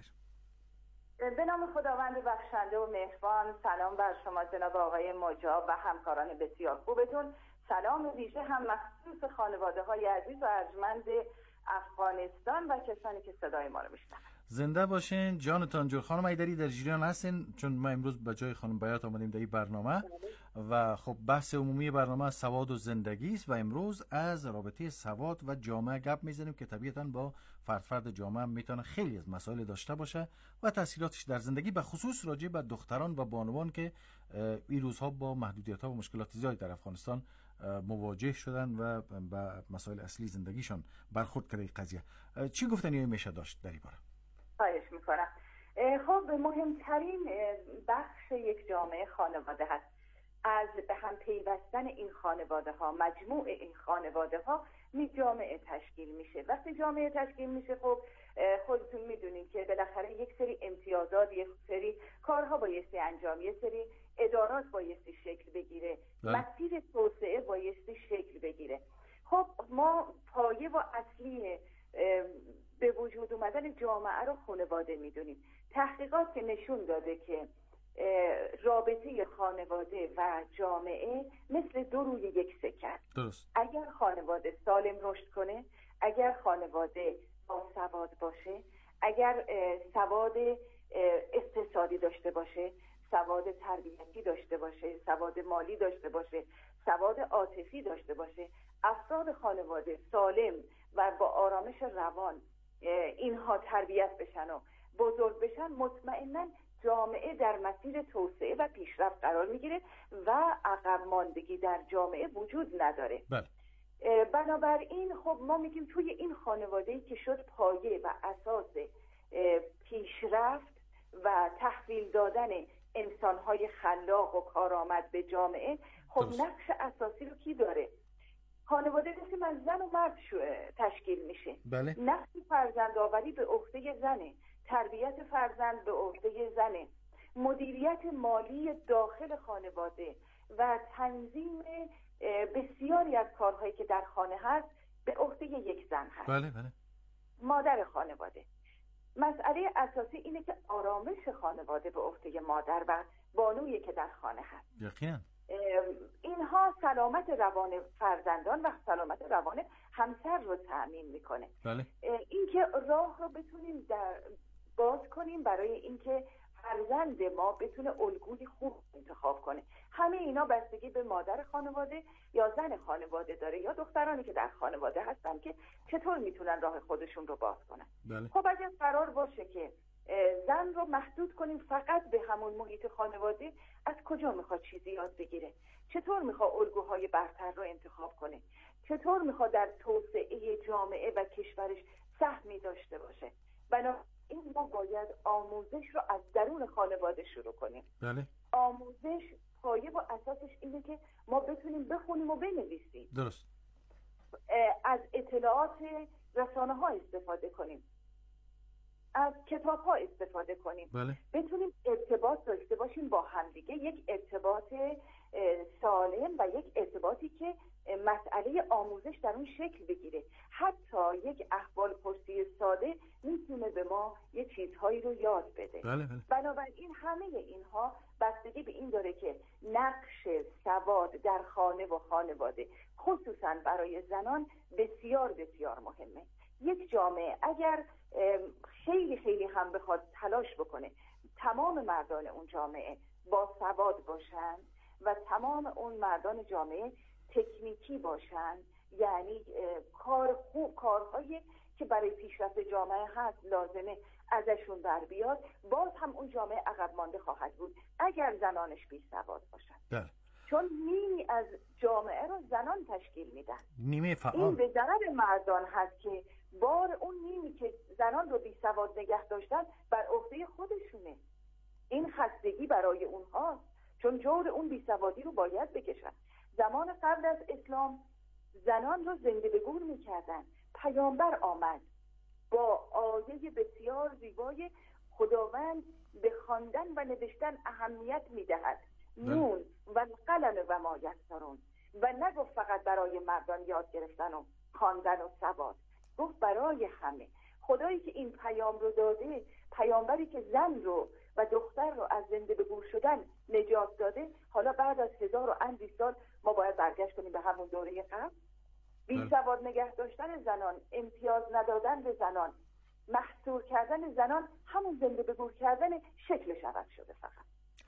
به نام خداوند بخشنده و مهربان، سلام بر شما جناب آقای مجاب و همکاران بسیار خوبتون. سلام ویژه هم مخصوص خانواده های عزیز و ارجمند افغانستان و کسانی که صدای ما رو میشنون.
زنده باشین، جانتان جور. خانم حیدری در جریان هستین؟ چون ما امروز به جای خانم بیات آمدیم در این برنامه و خب بحث عمومی برنامه سواد و زندگی است و امروز از رابطه سواد و جامعه گپ میزنیم که طبیعتاً با فرد فرد جامعه میتونه خیلی از مسائل داشته باشه و تاثیراتش در زندگی، به خصوص راجع به دختران و بانوان که این روزها با محدودیت‌ها و مشکلات زیادی در افغانستان مواجه شدن و به مسائل اصلی زندگیشان برخورد کرده قضیه. چی گفتنی میشه داشت در این باره؟
خواهش میکنم. خب مهمترین بخش یک جامعه خانواده هست. از به هم پیوستن این خانواده ها، مجموع این خانواده ها می جامعه تشکیل میشه. وقتی جامعه تشکیل میشه خب خودتون میدونید که بالاخره یک سری امتیازات، یک سری کارها بایستی انجام، یک سری ادارات بایستی شکل بگیره، مسیر توسعه بایستی شکل بگیره. خب ما پایه و اصلی به وجود اومدن جامعه رو خانواده میدونیم. تحقیقات که نشون داده که رابطه خانواده و جامعه مثل دو روی یک سکه است. اگر خانواده سالم رشد کنه، اگر خانواده باسواد باشه، اگر سواد اقتصادی داشته باشه، سواد تربیتی داشته باشه، سواد مالی داشته باشه، سواد عاطفی داشته باشه، افراد خانواده سالم و با آرامش روان اینها تربیت بشن و بزرگ بشن، مطمئناً جامعه در مسیر توسعه و پیشرفت قرار میگیره و عقب ماندگی در جامعه وجود نداره.
بله.
بنابراین خب ما میگیم توی این خانواده‌ای که شد پایه و اساس پیشرفت و تحویل دادن انسان‌های خلاق و کارآمد به جامعه، خب درست. نقش اساسی رو کی داره؟ خانواده قسم از زن و مرد تشکیل میشه.
بله.
نقش فرزندآوری به عهده زنه، تربیت فرزند به عهده زنه، مدیریت مالی داخل خانواده و تنظیم بسیاری از کارهایی که در خانه هست به عهده یک زن هست.
بله بله.
مادر خانواده. مسئله اساسی اینه که آرامش خانواده به عهده مادر و بانویی که در خانه هست.
یقینا.
اینها سلامت روان فرزندان و سلامت روان همسر رو تأمین میکنه.
بله.
اینکه راه رو بتونیم در باز کنیم برای اینکه فرزند ما بتونه الگوی خوب انتخاب کنه. همه اینا بستگی به مادر خانواده یا زن خانواده داره یا دخترانی که در خانواده هستن که چطور میتونن راه خودشون رو باز کنن.
بله.
خب اگر قرار باشه که زن رو محدود کنیم فقط به همون محیط خانواده، از کجا میخواد چیزی یاد بگیره؟ چطور میخواد الگوهای برتر رو انتخاب کنه؟ چطور میخواد در توسعه جامعه و کشورش سهمی داشته باشه؟ بنابراین ما باید آموزش رو از درون خانواده شروع کنیم.
بله.
آموزش پایه و اساسش اینه که ما بتونیم بخونیم و بنویسیم.
درست.
از اطلاعات رسانه ها استفاده کنیم، از کتاب ها استفاده کنیم.
بله.
بتونیم ارتباط داشته باشیم با همدیگه، یک ارتباط سالم و یک ارتباطی که مسئله آموزش در اون شکل بگیره. حتی یک احوال پرسی ساده میتونه به ما یه چیزهایی رو یاد بده.
بله بله.
بنابراین همه اینها بستگی به این داره که نقش سواد در خانه و خانواده خصوصا برای زنان بسیار بسیار مهمه. یک جامعه اگر خیلی خیلی هم بخواد تلاش بکنه تمام مردان اون جامعه با سواد باشن و تمام اون مردان جامعه تکنیکی باشن، یعنی کار خوب کارهایی که برای پیشرفت جامعه هست لازمه ازشون بر بیاد، باز هم اون جامعه عقب مانده خواهد بود اگر زنانش بی سواد باشن.
بله.
چون نیمی از جامعه رو زنان تشکیل میدن.
نیمه فعال.
این به ضرر مردان هست که بار اون نیمی که زنان رو بی سواد نگه داشتن بر عهده خودشونه. این خستگی برای اونهاست، چون جور اون بی سوادی رو باید بکشن. زمان قبل از اسلام زنان رو زنده به گور میکردن. پیامبر آمد با آیه بسیار زیبای خداوند به خواندن و نوشتن اهمیت میدهد، نون و قلم و ما یسرون، و نگفت فقط برای مردان یاد گرفتن و خواندن و سواد، گفت برای همه. خدایی که این پیام رو داده، پیامبری که زن رو و دختر رو از زنده به گور شدن نجات داده، حالا بعد از هزار و اندی سال ما باید برگشت کنیم به همون دوره قبل؟ بی سواد نگه داشتن زنان، امتیاز ندادن به زنان، محصور کردن زنان، همون زنده به گور کردن شکلش عوض شده فقط.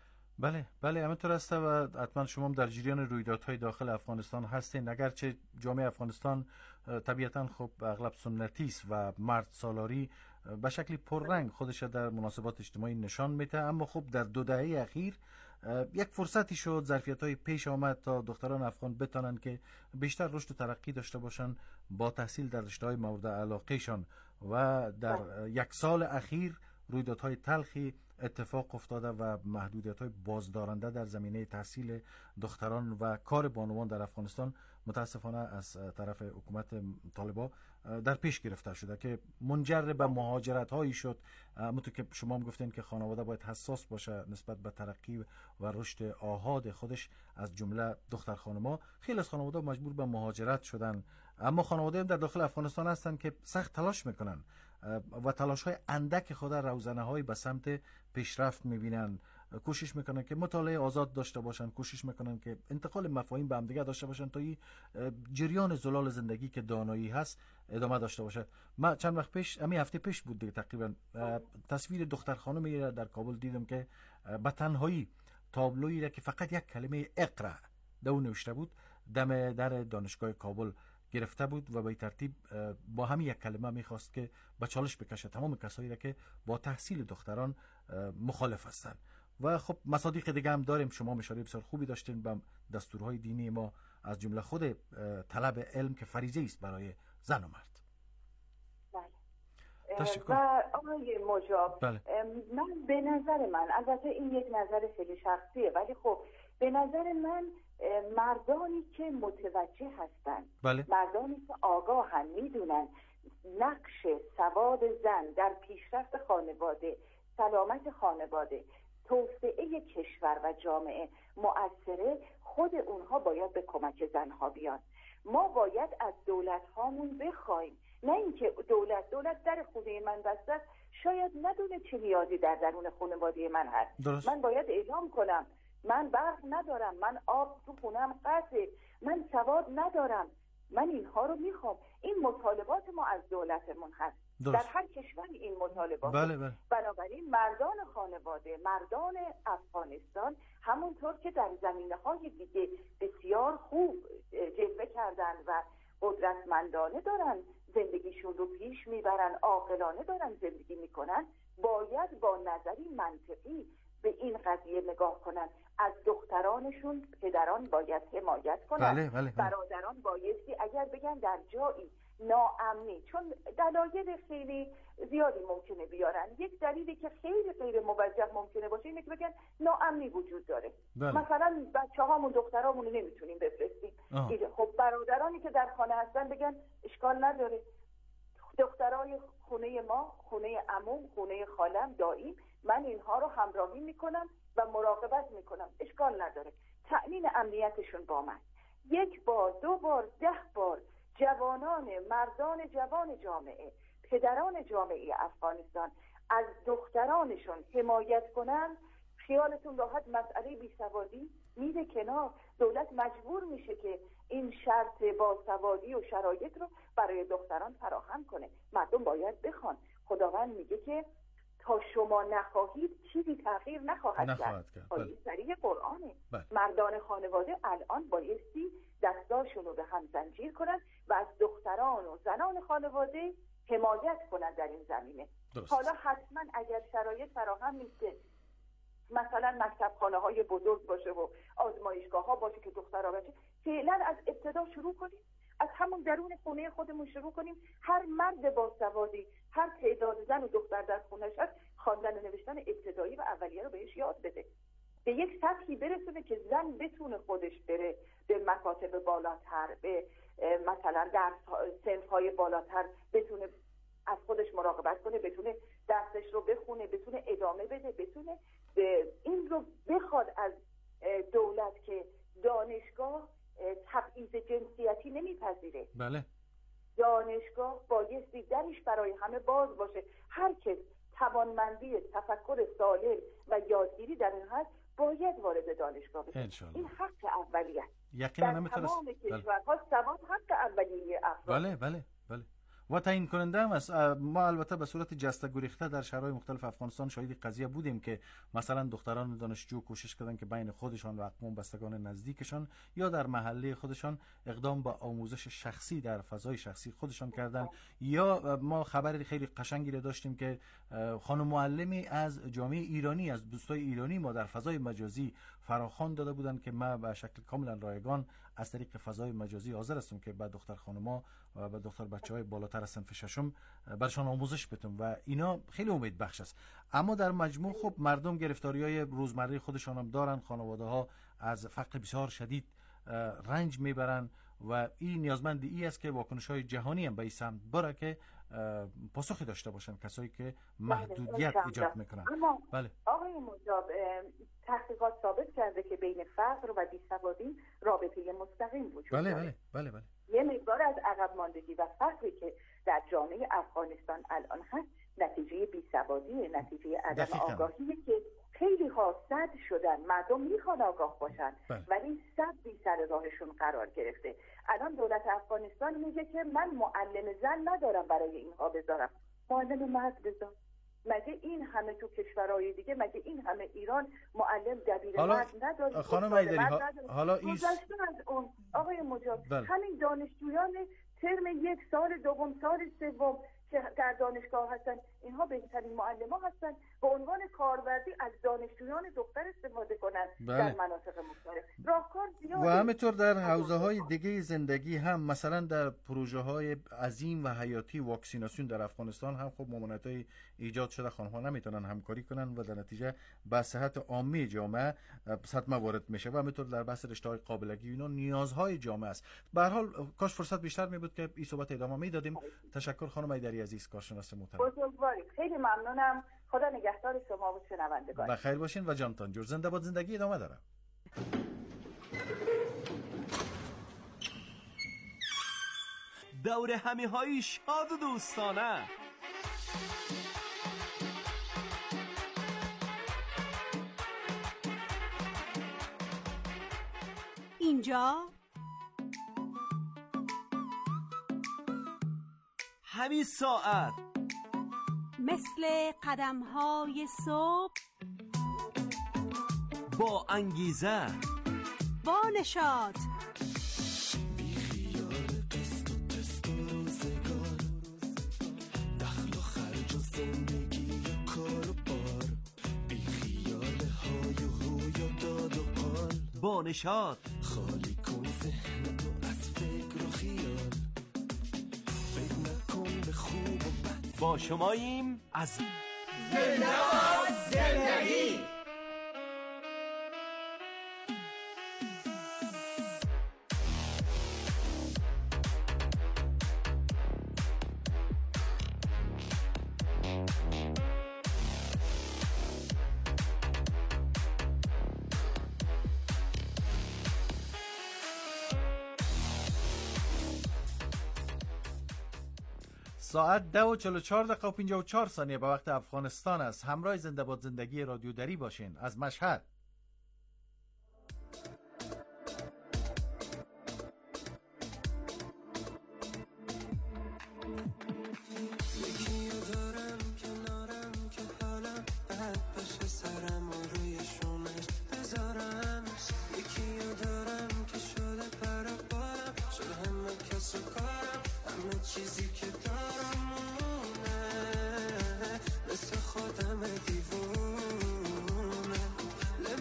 بله بله همینطور است و حتما شما هم در جریان رویدادهای داخل افغانستان هستین. اگرچه جامعه افغانستان طبیعتا خب اغلب سنتی است و مرد سالاری به شکلی پررنگ خودش در مناسبات اجتماعی نشان میده، اما خب در دو دهه اخیر یک فرصتی شد، ظرفیت‌های پیش آمد تا دختران افغان بتانن که بیشتر رشد و ترقی داشته باشن با تحصیل در رشته‌های مورد علاقهشان و در یک سال اخیر رویدادهای تلخی اتفاق افتاده و محدودیت‌های بازدارنده در زمینه تحصیل دختران و کار بانوان در افغانستان متاسفانه از طرف حکومت طالبان در پیش گرفته شده که منجر به مهاجرت‌هایی شد. همونطور که شما هم گفتین که خانواده باید حساس باشه نسبت به ترقی و رشد آحاد خودش، از جمله دختر خانم‌ها. خیلی از خانواده مجبور به مهاجرت شدن، اما خانواده هم در داخل افغانستان هستن که سخت تلاش میکنن و تلاش های اندک خود روزنه های به سمت پیشرفت میبینن کوشش میکنن که مطالعه آزاد داشته باشن، کوشش میکنن که انتقال مفاهیم به هم دیگه داشته باشن تا این جریان زلال زندگی که دانایی هست ادامه داشته باشه. ما چند وقت پیش، همین هفته پیش بود دیگه تقریبا، تصویر دختر خانمی در کابل دیدم که به تنهایی تابلویی را که فقط یک کلمه اقرا دو نوشته بود دم در دانشگاه کابل گرفته بود و به ترتیب با همین یک کلمه میخواست که به چالش بکشه تمام کسایی را که با تحصیل دختران مخالف هستند. و خب مصادیق دیگه هم داریم. شما اشاره بسیار خوبی داشتین به دستورهای دینی ما، از جمله خود طلب علم که فریضه است برای زن و مرد.
و آقای مجاب، بله. من به نظر من، البته این یک نظر خیلی شخصیه، ولی خب به نظر من مردانی که متوجه هستن، بله. مردانی که آگاهن، میدونن نقش سواد زن در پیشرفت خانواده، سلامت خانواده، توسعه کشور و جامعه مؤثره، خود اونها باید به کمک زنها بیان. ما باید از دولت هامون بخوایم، نه اینکه دولت دولت در خونه من بسته، شاید ندونه چه نیازی در درون خانواده من هست. درست. من باید اعلام کنم من برق ندارم، من آب تو خونم قطعه، من سواد ندارم، من اینها رو میخوام. این مطالبات ما از دولتمون هست. درست. در هر کشوری این مطالبات.
بله بله.
بنابراین مردان خانواده، مردان افغانستان، همونطور که در زمینه‌های دیگه بسیار خوب جلوه کردن و قدرتمندانه دارن زندگیشون رو پیش میبرن، عاقلانه دارن زندگی میکنن، باید با نظری منطقی به این قضیه نگاه کنن. از دخترانشون پدران باید حمایت کنن. بله، بله، بله. برادران بایستی اگر بگن در جایی ناامنی، چون دلایل خیلی زیادی ممکنه بیارن، یک دلیلی که خیلی غیر موجه ممکنه باشه اینه که بگن ناامنی وجود داره. بله. مثلا بچه‌هامون دخترامون رو نمیتونیم بفرستیم. خب برادرانی که در خانه هستن بگن اشکال نداره، دخترای خونه ما، خونه عموم، خونه خالم، داییم، من اینها رو همراهی میکنم و مراقبت میکنم، اشکال نداره. تأمین امنیتشون با من. یک بار، دو بار، ده بار جوانان، مردان جوان جامعه، پدران جامعه افغانستان از دخترانشون حمایت کنن، خیالتون راحت مسئله بیسوادی میره کنار. دولت مجبور میشه که این شرط باسوادی و شرایط رو برای دختران فراهم کنه. مردم باید بخوان. خداوند میگه که تا شما نخواهید چیزی تغییر نخواهد کرد. آیه صریح قرآنه. بله. مردان خانواده الان بایستی دستاشون رو به هم زنجیر کنن و از دختران و زنان خانواده حمایت کنن در این زمینه. درست. حالا حتما اگر شرایط فراهم نیست که مثلا مکتب خانه های بزرگ باشه و آزمایشگاه ها باشه که دخترها بچه، فعلا از ابتدا شروع کنیم، از همون درون خونه خودمون شروع کنیم. هر مرد باسوادی، هر تعداد زن و دختر در خونه‌اش هست، خواندن و نوشتن ابتدایی و اولیه رو بهش یاد بده، به یک سطحی برسونه که زن بتونه خودش بره به مکاتب بالاتر، به مثلا در صنف‌های بالاتر بتونه از خودش مراقبت کنه، بتونه درسش رو بخونه، بتونه ادامه بده، بتونه این رو بخواد از دولت که دانشگاه تبعیض جنسیتی نمیپذیره.
بله.
دانشگاه بایستی درش برای همه باز باشه. هر کس توانمندی تفکر سالم و یادگیری در این هست باید وارد دانشگاه بشه. این حق اولیه.
یقینا
در تمام کشورها سواد حق اولیه افراد.
بله بله بله. و تعیین کننده هم است. ما البته به صورت جسته گریخته در شهرهای مختلف افغانستان شاهد قضیه بودیم که مثلا دختران دانشجو کوشش کردن که بین خودشان و اقوام بستگان نزدیکشان یا در محله خودشان اقدام به آموزش شخصی در فضای شخصی خودشان کردن. یا ما خبری خیلی قشنگی رو داشتیم که خانم معلمی از جامعه ایرانی، از دوستای ایرانی ما در فضای مجازی فراخوان داده بودن که ما به شکل کاملا رایگان از طریق فضای مجازی حاضر هستیم که به دختر خانم‌ها و به دختر بچه‌های بالاتر از صنف ششم برشان آموزش بدیم و اینا خیلی امید بخش است. اما در مجموع خب مردم گرفتاری‌های روزمره خودشان هم دارن، خانواده‌ها از فقر بسیار شدید رنج میبرن و این نیازمند ای است که واکنش‌های جهانی هم به این سمت بره که پاسخی داشته باشن کسایی که محدودیت ایجاد میکنن.
اما بله. آقای مجاب، تحقیقات ثابت کرده که بین فقر و بیسوادی رابطه مستقیم وجود
بله
داره.
بله بله بله.
یه مقدار از عقب ماندگی و فقری که در جامعه افغانستان الان هست نتیجه بیسوادی، نتیجه عدم آگاهی که خیلی ها صد شدن، مردم میخوان آگاه باشن
بله.
ولی صد بی سر راهشون قرار گرفته. الان دولت افغانستان میگه که من معلم زن ندارم برای اینها بذارم، معلم مرد بذار. مگه این همه تو کشورهای دیگه، مگه این همه ایران معلم دبیر
حالا
مرد نداره؟
خانم ایدری ها... حالا این
گذشته از اون آقای مجاب
بله.
همین دانشجویان ترم یک سال دوم سال سوم که در دانشگاه هستن، اینها بهترین معلم ها هستن، به عنوان کاربردی از دانشجویان دختر استفاده کنن
بله.
در مناطق مختلف. راهکار زیاده.
و همینطور در حوزه های دیگه زندگی هم، مثلا در پروژه های عظیم و حیاتی واکسیناسیون در افغانستان هم خب ممانعت های ایجاد شده، خانم ها نمیتونن همکاری کنن و در نتیجه به صحت عامه جامعه صدمه وارد میشه. و همینطور در بحث رشته های قابلگی اینا نیازهای جامعه است. به هر حال کاش فرصت بیشتر می بود که این صحبت ادامه میدادیم. تشکر خانم ایدری عزیز، کارشناس محترم.
بزرگوارید، خیلی ممنونم. خدا نگهدار شما و شنوندگان.
بخیر باشین و جانتان جور. زنده باد زندگی ادامه داره.
دور همی های شاد و دوستانه.
اینجا
همین ساعت
مثل قدم های صبح،
با انگیزه،
با نشاط،
بی خیال قسط و تست و روزگار، دخل و خرج و زندگی و کار و بار، بی خیال های و هوی و داد و قال،
با نشاط،
خالی کن ذهنتو از فکر و خیال، فکر نکن به خوب و بد.
با شماییم از
زنده باد زندگی.
ساعت ده و چهل و چهار دقیقه و پنجاه و چهار ثانیه به وقت افغانستان است. همراه زنده باد زندگی رادیو دری باشین از مشهد.
مثل خودم دیوونه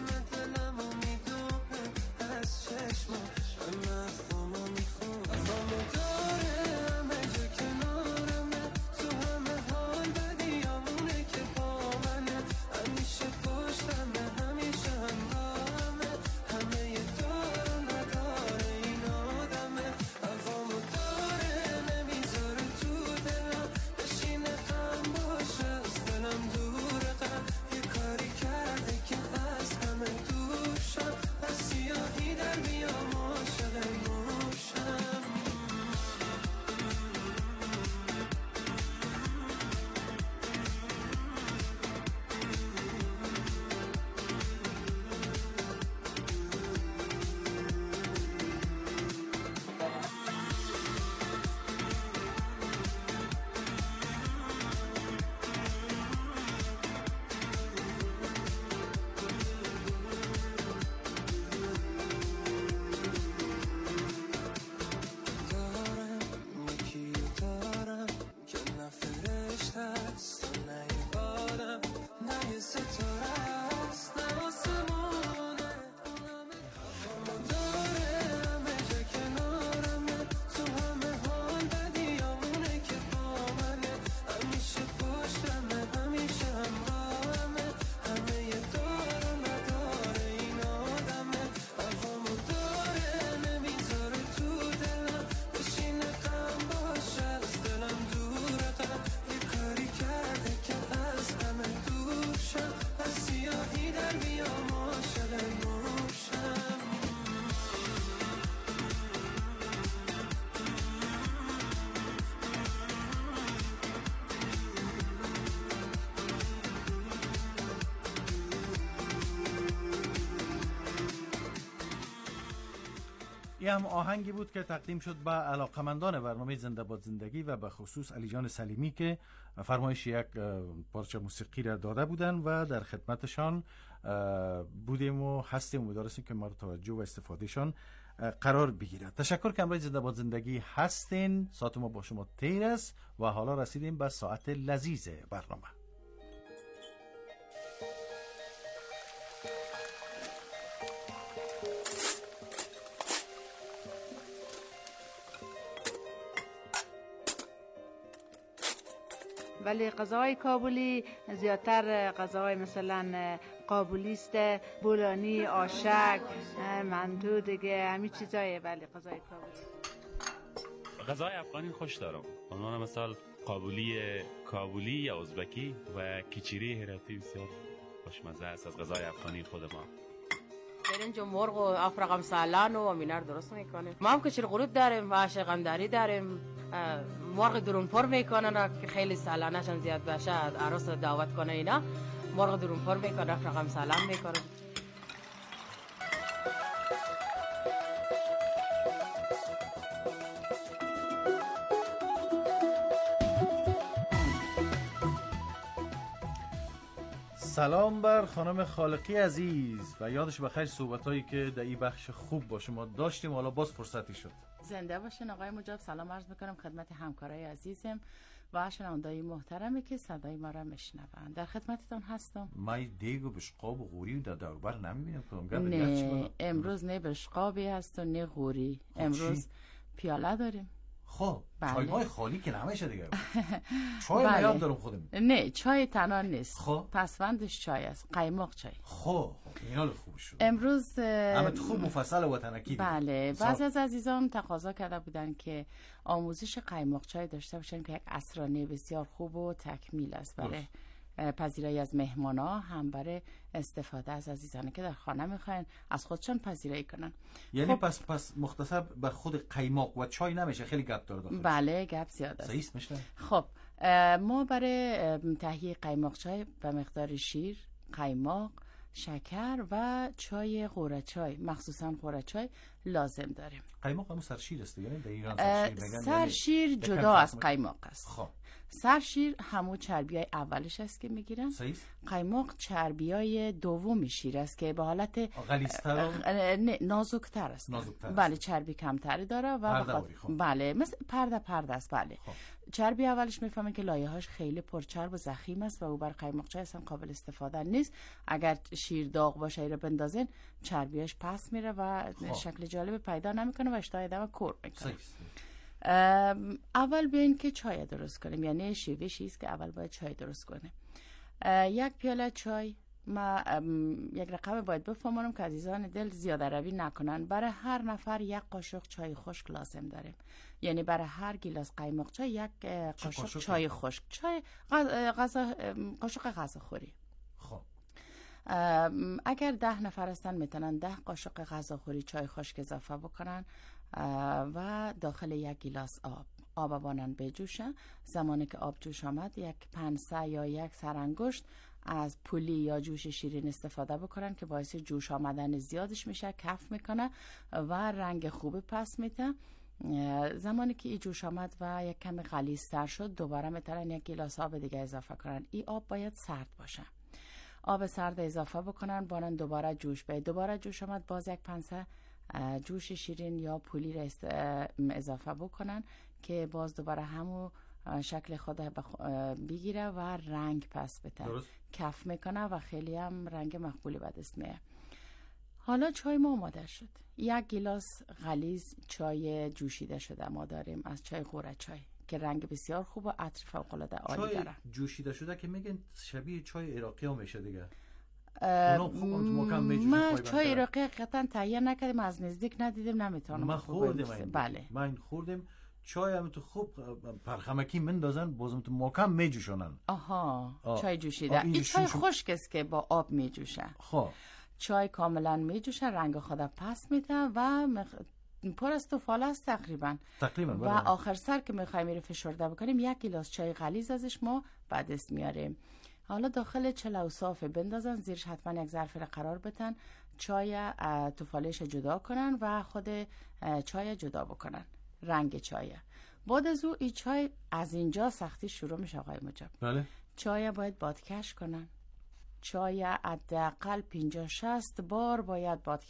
این هم آهنگی بود که تقدیم شد به علاقمندان برنامه زنده باد زندگی و به خصوص علی جان سلیمی که فرمایش یک پارچه موسیقی را داده بودن و در خدمتشان بودیم و هستیم و دارستیم که مورد توجه و استفادهشان قرار بگیرد. تشکر که امروز زنده باد زندگی هستین. ساعت ما با شما تیر است و حالا رسیدیم به ساعت لذیذ برنامه.
ولی غذاهای کابلی زیادتر غذاهای مثلا قابلی است، بولانی، آشک، مندو دیگه همین چیزایه. ولی غذای کابلی
غذای افغانی خوش دارم. عنوان مثال قابلی کابلی یا ازبکی و کیچیری هراتی بسیار خوشمزه است از غذای افغانی خود ما.
برنج و مرغ و افرقم سالان و امینار درست میکنیم. ما هم کچیر غروب داریم و عاشقنداری داریم. مرغ درونپر میکنن که خیلی سالانشان زیاد باشه، عروس دعوت کنه اینا مرغ درونپر میکنن، افرقم سالان میکنن.
سلام بر خانم خالقی عزیز و یادش بخیر صحبتایی که در این بخش خوب با شما داشتیم. حالا باز فرصتی شد.
زنده باشین آقای مجاب. سلام عرض میکنم خدمت همکارای عزیزم و شنوندای محترمی که صدای ما را میشنوند. در خدمتتون هستم.
ما دیگ و بشقاب و غوری در دوربر نمیبینم کدوم.
نه امروز نه بشقابی هست و نه غوری. امروز پیاله داریم.
خب
بله.
چای مای خالی که نمیشه دیگه. چای بله. میاد دارم خودم.
نه چای تنها نیست.
خب
پسوندش چای است، قیماق چای.
خب اینا خوب شد.
امروز
همه خوب مفصل و وطنکی.
بله بعضی از عزیزان تقاضا کرده بودن که آموزش قیماق چای داشته باشن که یک عصرانه بسیار خوب و تکمیل است برای پذیرایی از مهمانا، هم برای استفاده از عزیزانی که در خانه میخواین از خودشان پذیرایی کنن.
یعنی خب پس پس مختصر بر خود قیماق و چای نمیشه، خیلی گپ داره داخل.
بله گپ زیاد است.
صحیح میشه.
خب ما برای تهیه قیماق چای به مقدار شیر، قیماق، شکر و چای قوره چای، مخصوصا قوره چای لازم داریم.
قیماق همون سرشیر است دیگه، در ایران سرشیر میگن.
سرشیر جدا از قیماق است.
خب
سرشیر همون چربیای اولش است که میگیرن.
صحیح.
قیماق چربیای دوم شیر است که به حالت
غلیظتر
نازکتر است.
نازکتر
بله چربی کمتری داره و
بخاطر
خب. بله مثل پرده پرده است. بله
خب.
چربی اولش میفهمن که لایه‌هاش خیلی پرچرب و ضخیم است و او بر قیماق چای اصلا قابل استفاده نیست. اگر شیر داغ باشه رو بندازین چربیاش پس میره و خب. شکل جالب پیدا نمیکنه و اشتهای دم کور میکنه. اول بیاین که چای درست کنیم، یعنی شیوه‌ای است که اول باید چای درست کنیم. یک پیاله چای ما یک رقم باید بفهمونم که عزیزان دل زیاده روی نکنن. برای هر نفر یک قاشق چای خشک لازم داریم، یعنی برای هر گیلاس قیماق چای یک قاشق چای خشک، چای غذا قاشق غذاخوری.
خب
اگر ده نفر هستن میتونن ده قاشق غذاخوری چای خشک اضافه بکنن و داخل یک گیلاس آب آب بانن بجوشه. زمانی که آب جوش آمد یک پنسه یا یک سرانگشت از پولی یا جوش شیرین استفاده بکنن که باعث جوش آمدن زیادش میشه، کف میکنه و رنگ خوبی پس میده. زمانی که این جوش آمد و یک کمی غلیظ‌تر شد دوباره میتونن یک گیلاس آب دیگه اضافه کنن. این آب باید سرد باشه. آب سرد اضافه بکنن بانن دوباره جوش به دوباره جوش آمد باز یک پنسه جوش شیرین یا پولی را اضافه بکنن که باز دوباره همو شکل خود بگیره و رنگ پس بده، کف میکنه و خیلی هم رنگ مقبولی به دست میاد. حالا چای ما آماده شد. یک گیلاس غلیظ چای جوشیده شده ما داریم از چای قوره چای که رنگ بسیار خوب و عطر فوق العاده عالی داره.
چای جوشیده شده که میگن شبیه چای عراقی ها میشه دیگه.
ما چای عراقی قطعا تهیه نکردیم، از نزدیک ندیدیم، نمیتونم.
ما خوردیم.
بله
من خوردیم. چای هم تو خوب پرخمکی مندازن بازم تو محکم میجوشونن.
آها آه. چای جوشیده. این چای خشک است که با آب میجوشه.
خب
چای کاملا میجوشه، رنگ خود پس میده و مخ... پر از توفاله است تقریبا.
تقریبا
و آخر سر که میخوایم میره فشرده بکنیم یک گیلاس چای غلیظ ازش ما بعد است میاریم. حالا داخل چلو صافه بندازن، زیرش حتما یک ظرف قرار بتن، چای توفالش جدا کنن و خود چای جدا بکنن، رنگ چای. بعد از او این چای از اینجا سختی شروع میشه آقای مجاب.
بله.
چای باید بادکش کنن، چای حداقل پنجاه شصت بار باید بادکش